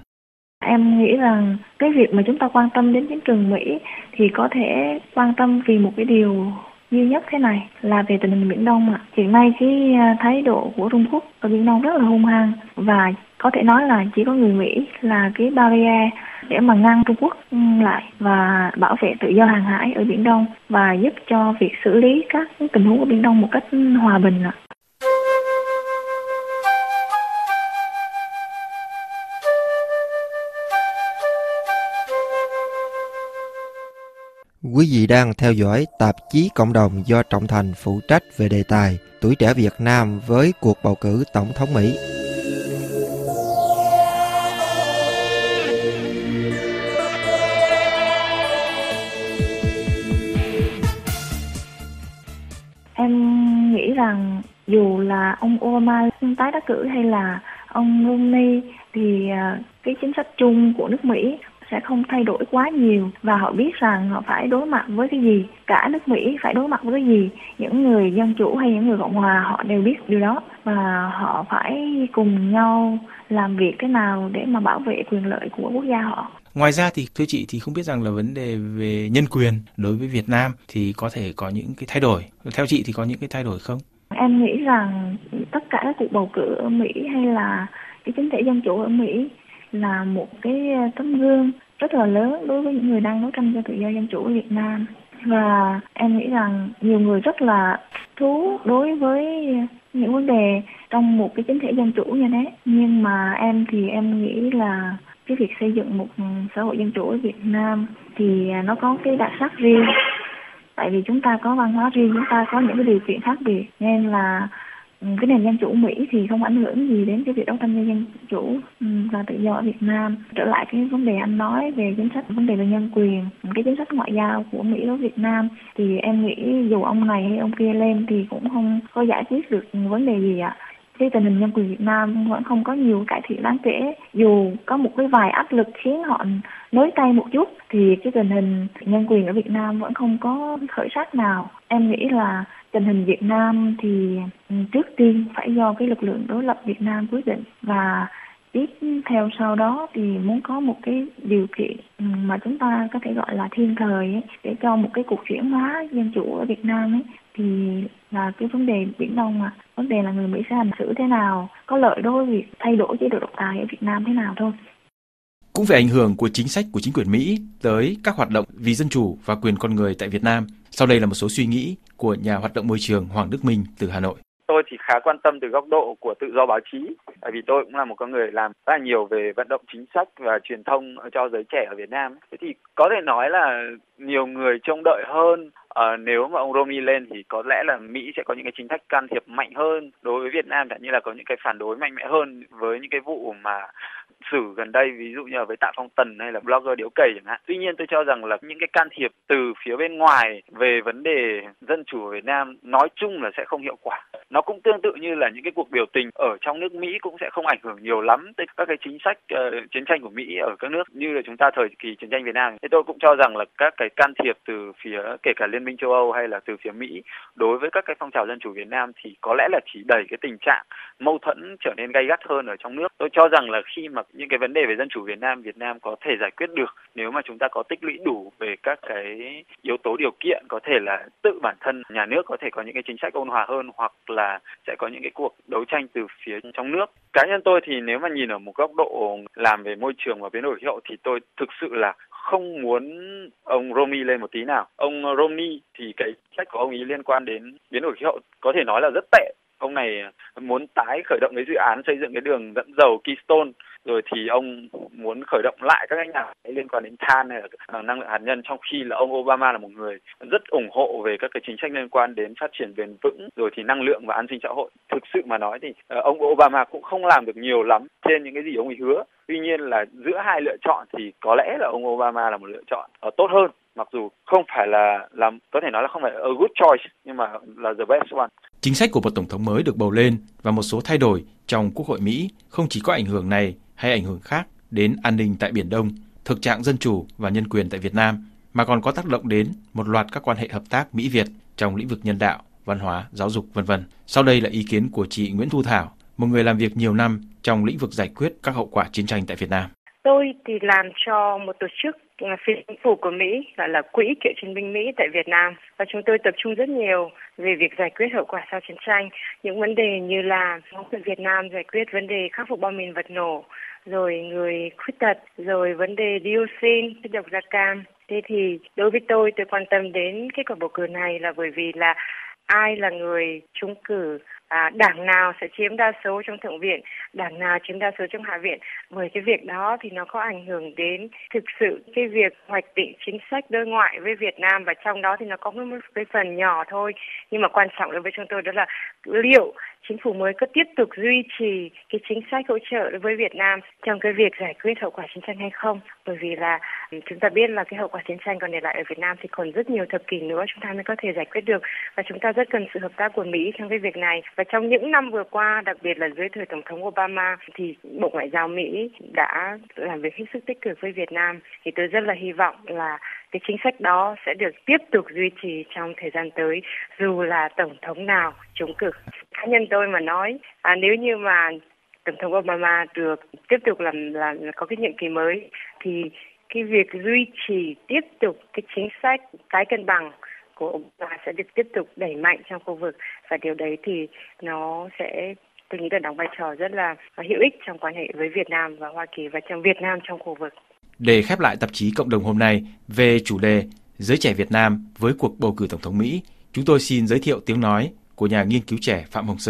Em nghĩ rằng cái việc mà chúng ta quan tâm đến chiến trường Mỹ thì có thể quan tâm vì một cái điều duy nhất thế này là về tình hình Biển Đông ạ. Hiện nay cái thái độ của Trung Quốc ở Biển Đông rất là hung hăng, và có thể nói là chỉ có người Mỹ là cái barrier để mà ngăn Trung Quốc lại và bảo vệ tự do hàng hải ở Biển Đông và giúp cho việc xử lý các tình huống ở Biển Đông một cách hòa bình ạ. Quý vị đang theo dõi tạp chí Cộng đồng do Trọng Thành phụ trách về đề tài Tuổi trẻ Việt Nam với cuộc bầu cử Tổng thống Mỹ. Em nghĩ rằng dù là ông Obama tái đắc cử hay là ông Romney thì cái chính sách chung của nước Mỹ sẽ không thay đổi quá nhiều, và họ biết rằng họ phải đối mặt với cái gì, cả nước Mỹ phải đối mặt với cái gì. Những người dân chủ hay những người cộng hòa họ đều biết điều đó, và họ phải cùng nhau làm việc thế nào để mà bảo vệ quyền lợi của quốc gia họ. Ngoài ra thì thưa chị, thì không biết rằng là vấn đề về nhân quyền đối với Việt Nam thì có thể có những cái thay đổi. Theo chị thì có những cái thay đổi không? Em nghĩ rằng tất cả các cuộc bầu cử ở Mỹ hay là cái chính thể dân chủ ở Mỹ là một cái tấm gương rất là lớn đối với những người đang đấu tranh cho tự do dân chủ ở Việt Nam. Và em nghĩ rằng nhiều người rất là thú đối với những vấn đề trong một cái chính thể dân chủ như thế. Nhưng mà em thì em nghĩ là cái việc xây dựng một xã hội dân chủ ở Việt Nam thì nó có cái đặc sắc riêng. Tại vì chúng ta có văn hóa riêng, chúng ta có những cái điều kiện khác biệt, nên là cái nền dân chủ Mỹ thì không ảnh hưởng gì đến cái việc đấu tranh cho dân chủ và tự do ở Việt Nam. Trở lại cái vấn đề anh nói về chính sách, vấn đề về nhân quyền, cái chính sách ngoại giao của Mỹ đối với Việt Nam thì em nghĩ dù ông này hay ông kia lên thì cũng không có giải quyết được vấn đề gì ạ. Cái tình hình nhân quyền Việt Nam vẫn không có nhiều cải thiện đáng kể. Dù có một cái vài áp lực khiến họ nới tay một chút thì cái tình hình nhân quyền ở Việt Nam vẫn không có khởi sắc nào. Em nghĩ là tình hình Việt Nam thì trước tiên phải do cái lực lượng đối lập Việt Nam quyết định, và tiếp theo sau đó thì muốn có một cái điều kiện mà chúng ta có thể gọi là thiên thời ấy, để cho một cái cuộc chuyển hóa dân chủ ở Việt Nam ấy, thì là cái vấn đề Biển Đông mà. Vấn đề là người Mỹ sẽ hành xử thế nào, có lợi đối với việc thay đổi chế độ độc tài ở Việt Nam thế nào thôi. Cũng về ảnh hưởng của chính sách của chính quyền Mỹ tới các hoạt động vì dân chủ và quyền con người tại Việt Nam, sau đây là một số suy nghĩ của nhà hoạt động môi trường Hoàng Đức Minh từ Hà Nội. Tôi thì khá quan tâm từ góc độ của tự do báo chí, tại vì tôi cũng là một con người làm rất là nhiều về vận động chính sách và truyền thông cho giới trẻ ở Việt Nam. Thế thì có thể nói là nhiều người trông đợi hơn. À, nếu mà ông Romney lên thì có lẽ là Mỹ sẽ có những cái chính sách can thiệp mạnh hơn đối với Việt Nam, như là có những cái phản đối mạnh mẽ hơn với những cái vụ mà xử gần đây, ví dụ như là với Tạ Phong Tần hay là blogger Điếu Cày chẳng hạn. Tuy nhiên tôi cho rằng là những cái can thiệp từ phía bên ngoài về vấn đề dân chủ ở Việt Nam nói chung là sẽ không hiệu quả. Nó cũng tương tự như là những cái cuộc biểu tình ở trong nước Mỹ cũng sẽ không ảnh hưởng nhiều lắm tới các cái chính sách uh, chiến tranh của Mỹ ở các nước như là chúng ta thời kỳ chiến tranh Việt Nam. Thế tôi cũng cho rằng là các cái can thiệp từ phía kể cả Liên minh châu Âu hay là từ phía Mỹ đối với các cái phong trào dân chủ Việt Nam thì có lẽ là chỉ đẩy cái tình trạng mâu thuẫn trở nên gay gắt hơn ở trong nước. Tôi cho rằng là khi mà những cái vấn đề về dân chủ Việt Nam, Việt Nam có thể giải quyết được nếu mà chúng ta có tích lũy đủ về các cái yếu tố điều kiện, có thể là tự bản thân nhà nước có thể có những cái chính sách ôn hòa hơn, hoặc là sẽ có những cái cuộc đấu tranh từ phía trong nước. Cá nhân tôi thì nếu mà nhìn ở một góc độ làm về môi trường và biến đổi khí hậu thì tôi thực sự là không muốn ông Romney lên một tí nào. Ông Romney thì cái chính sách của ông ấy liên quan đến biến đổi khí hậu có thể nói là rất tệ. Ông này muốn tái khởi động cái dự án xây dựng cái đường dẫn dầu Keystone, rồi thì ông muốn khởi động lại các cái nhà máy liên quan đến than hay là năng lượng hạt nhân, trong khi là ông Obama là một người rất ủng hộ về các cái chính sách liên quan đến phát triển bền vững, rồi thì năng lượng và an sinh xã hội. Thực sự mà nói thì ông Obama cũng không làm được nhiều lắm trên những cái gì ông ấy hứa. Tuy nhiên là giữa hai lựa chọn thì có lẽ là ông Obama là một lựa chọn tốt hơn, mặc dù không phải là làm có thể nói là không phải a good choice, nhưng mà là the best one. Chính sách của một tổng thống mới được bầu lên và một số thay đổi trong Quốc hội Mỹ không chỉ có ảnh hưởng này hay ảnh hưởng khác đến an ninh tại Biển Đông, thực trạng dân chủ và nhân quyền tại Việt Nam, mà còn có tác động đến một loạt các quan hệ hợp tác Mỹ-Việt trong lĩnh vực nhân đạo, văn hóa, giáo dục, vân vân. Sau đây là ý kiến của chị Nguyễn Thu Thảo, một người làm việc nhiều năm trong lĩnh vực giải quyết các hậu quả chiến tranh tại Việt Nam. Tôi thì làm cho một tổ chức phi chính phủ của Mỹ, gọi là Quỹ Cựu chiến binh Mỹ tại Việt Nam, và chúng tôi tập trung rất nhiều về việc giải quyết hậu quả sau chiến tranh, những vấn đề như là người Việt Nam giải quyết vấn đề khắc phục bom mìn vật nổ, rồi người khuyết tật, rồi vấn đề dioxin, chất độc da cam. Thế thì đối với tôi, tôi quan tâm đến kết quả bầu cử này là bởi vì là ai là người trúng cử, à, đảng nào sẽ chiếm đa số trong Thượng viện, đảng nào chiếm đa số trong Hạ viện. Bởi cái việc đó thì nó có ảnh hưởng đến thực sự cái việc hoạch định chính sách đối ngoại với Việt Nam, và trong đó thì nó có một cái phần nhỏ thôi. Nhưng mà quan trọng đối với chúng tôi đó là liệu chính phủ mới có tiếp tục duy trì cái chính sách hỗ trợ đối với Việt Nam trong cái việc giải quyết hậu quả chiến tranh hay không. Bởi vì là chúng ta biết là cái hậu quả chiến tranh còn để lại ở Việt Nam thì còn rất nhiều thập kỷ nữa chúng ta mới có thể giải quyết được, và chúng ta rất cần sự hợp tác của Mỹ trong cái việc này. Và trong những năm vừa qua, đặc biệt là dưới thời Tổng thống Obama, thì Bộ Ngoại giao Mỹ đã làm việc hết sức tích cực với Việt Nam. Thì tôi rất là hy vọng là cái chính sách đó sẽ được tiếp tục duy trì trong thời gian tới, dù là Tổng thống nào trúng cử. Cá nhân tôi mà nói, à, nếu như mà Tổng thống Obama được tiếp tục làm, làm có cái nhiệm kỳ mới, thì cái việc duy trì tiếp tục cái chính sách tái cân bằng của Obama sẽ được tiếp tục đẩy mạnh trong khu vực, và điều đấy thì nó sẽ, tôi nghĩ là đóng vai trò rất là hữu ích trong quan hệ với Việt Nam và Hoa Kỳ, và trong Việt Nam trong khu vực. Để khép lại tạp chí Cộng đồng hôm nay về chủ đề Giới trẻ Việt Nam với cuộc bầu cử Tổng thống Mỹ, chúng tôi xin giới thiệu tiếng nói của nhà nghiên cứu trẻ Phạm Hồng Sơn.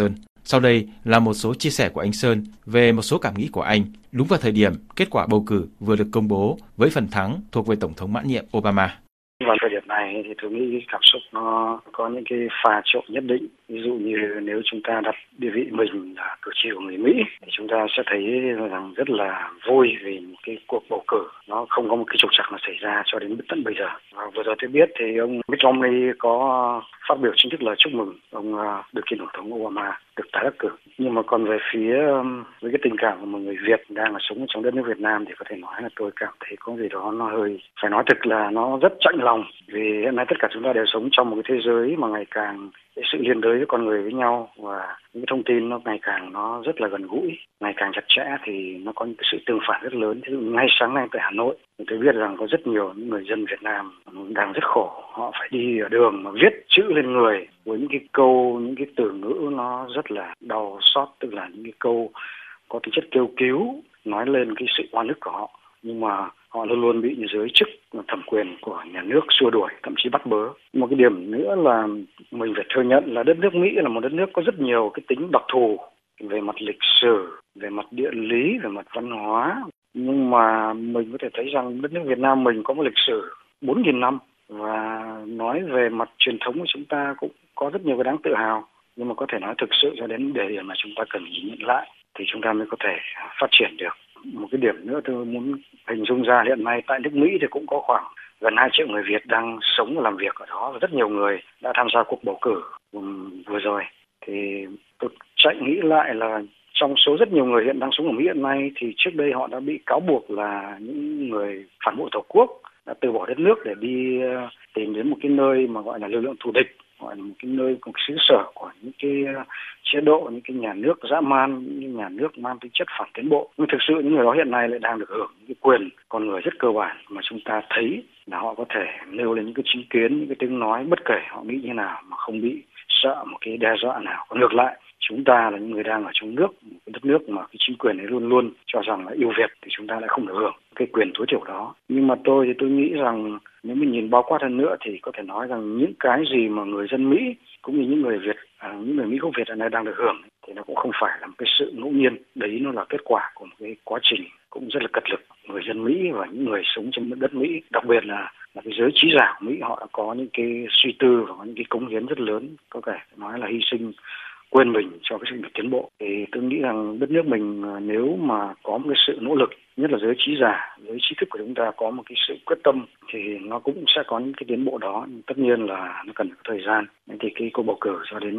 Sau đây là một số chia sẻ của anh Sơn về một số cảm nghĩ của anh đúng vào thời điểm kết quả bầu cử vừa được công bố với phần thắng thuộc về Tổng thống mãn nhiệm Obama. Vào thời điểm này thì tôi nghĩ cảm xúc nó có những cái pha trộn nhất định. Ví dụ như nếu chúng ta đặt địa vị mình là cử tri của người Mỹ thì chúng ta sẽ thấy rằng rất là vui vì một cái cuộc bầu cử nó không có một cái trục trặc nào xảy ra cho đến tận bây giờ. Và vừa rồi tôi biết thì ông Mitt Romney có phát biểu chính thức lời chúc mừng ông được kiêm tổng thống Obama được tái đắc cử. Nhưng mà còn về phía với cái tình cảm của một người Việt đang sống trong đất nước Việt Nam thì có thể nói là tôi cảm thấy có gì đó nó hơi, phải nói thực là nó rất chạnh lòng, vì hiện nay tất cả chúng ta đều sống trong một cái thế giới mà ngày càng cái sự liên đới với con người với nhau và những cái thông tin nó ngày càng nó rất là gần gũi, ngày càng chặt chẽ thì nó có những cái sự tương phản rất lớn. Ví dụ ngay sáng nay tại Hà Nội thì tôi biết rằng có rất nhiều những người dân Việt Nam đang rất khổ, họ phải đi ở đường mà viết chữ lên người với những cái câu, những cái từ ngữ nó rất là đau xót, tức là những cái câu có tính chất kêu cứu, nói lên cái sự oan ức của họ, nhưng mà họ luôn luôn bị giới chức thẩm quyền của nhà nước xua đuổi, thậm chí bắt bớ. Một cái điểm nữa là mình phải thừa nhận là đất nước Mỹ là một đất nước có rất nhiều cái tính đặc thù về mặt lịch sử, về mặt địa lý, về mặt văn hóa. Nhưng mà mình có thể thấy rằng đất nước Việt Nam mình có một lịch sử bốn nghìn năm và nói về mặt truyền thống của chúng ta cũng có rất nhiều cái đáng tự hào. Nhưng mà có thể nói thực sự cho đến đề điểm mà chúng ta cần nhìn nhận lại thì chúng ta mới có thể phát triển được. Một cái điểm nữa tôi muốn hình dung ra, hiện nay tại nước Mỹ thì cũng có khoảng gần hai triệu người Việt đang sống và làm việc ở đó, và rất nhiều người đã tham gia cuộc bầu cử vừa rồi. Thì tôi chạy nghĩ lại là trong số rất nhiều người hiện đang sống ở Mỹ hiện nay thì trước đây họ đã bị cáo buộc là những người phản bội Tổ quốc, đã từ bỏ đất nước để đi tìm đến một cái nơi mà gọi là lực lượng thù địch, gọi là một cái nơi, một xứ sở của những cái chế độ, những cái nhà nước dã man, những nhà nước mang tính chất phản tiến bộ. Nhưng thực sự những người đó hiện nay lại đang được hưởng những cái quyền con người rất cơ bản mà chúng ta thấy là họ có thể nêu lên những cái chính kiến, những cái tiếng nói bất kể họ nghĩ như nào mà không bị sợ một cái đe dọa nào. Còn ngược lại, chúng ta là những người đang ở trong nước, một cái đất nước mà cái chính quyền ấy luôn luôn cho rằng là yêu Việt thì chúng ta lại không được hưởng cái quyền tối thiểu đó. Nhưng mà tôi thì tôi nghĩ rằng nếu mình nhìn bao quát hơn nữa thì có thể nói rằng những cái gì mà người dân Mỹ cũng như những người Việt, à, những người Mỹ gốc Việt ở đây đang được hưởng thì nó cũng không phải là một cái sự ngẫu nhiên. Đấy nó là kết quả của một cái quá trình cũng rất là cật lực. Người dân Mỹ và những người sống trên đất Mỹ, đặc biệt là là cái giới trí giả của Mỹ, họ đã có những cái suy tư và có những cái cống hiến rất lớn, có thể nói là hy sinh quên mình cho cái sự nghiệp tiến bộ. Thì tôi nghĩ rằng đất nước mình nếu mà có một cái sự nỗ lực, nhất là giới trí giả, giới trí thức của chúng ta có một cái sự quyết tâm thì nó cũng sẽ có những cái tiến bộ đó. Nhưng tất nhiên là nó cần thời gian. Nên thì cái cuộc bầu cử cho đến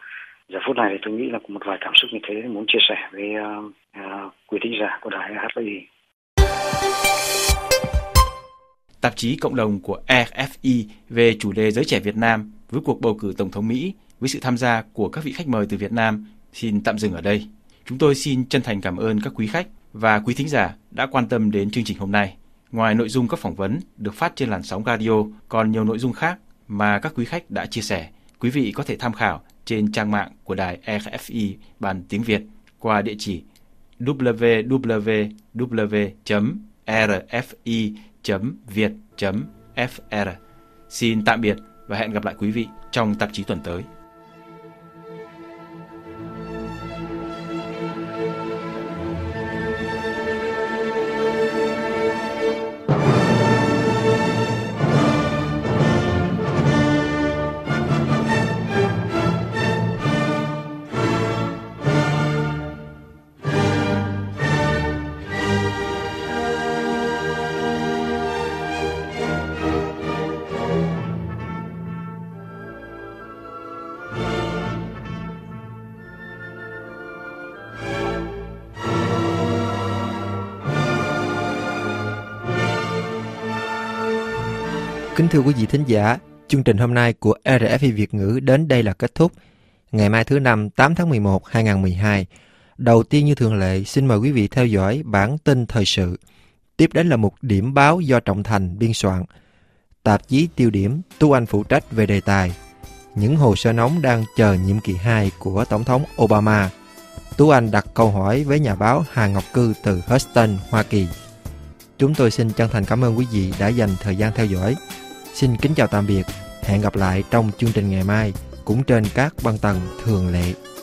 giờ phút này thì tôi nghĩ là có một vài cảm xúc như thế muốn chia sẻ với uh, uh, quý thính giả của đài hát i. Tạp chí cộng đồng của e ép i về chủ đề giới trẻ Việt Nam với cuộc bầu cử Tổng thống Mỹ với sự tham gia của các vị khách mời từ Việt Nam xin tạm dừng ở đây. Chúng tôi xin chân thành cảm ơn các quý khách và quý thính giả đã quan tâm đến chương trình hôm nay. Ngoài nội dung các phỏng vấn được phát trên làn sóng radio, còn nhiều nội dung khác mà các quý khách đã chia sẻ. Quý vị có thể tham khảo trên trang mạng của đài e ép i bản tiếng Việt qua địa chỉ w w w chấm r f i chấm viet chấm f r. Xin tạm biệt và hẹn gặp lại quý vị trong tạp chí tuần tới. Kính thưa quý vị thính giả, chương trình hôm nay của rờ ép i Việt ngữ đến đây là kết thúc. Ngày mai thứ Năm tám tháng mười một hai nghìn không trăm mười hai, đầu tiên như thường lệ xin mời quý vị theo dõi bản tin thời sự. Tiếp đến là một điểm báo do Trọng Thành biên soạn. Tạp chí Tiêu điểm, Tú Anh phụ trách về đề tài. Những hồ sơ nóng đang chờ nhiệm kỳ hai của Tổng thống Obama. Tú Anh đặt câu hỏi với nhà báo Hà Ngọc Cư từ Houston, Hoa Kỳ. Chúng tôi xin chân thành cảm ơn quý vị đã dành thời gian theo dõi. Xin kính chào tạm biệt, hẹn gặp lại trong chương trình ngày mai, cũng trên các băng tần thường lệ.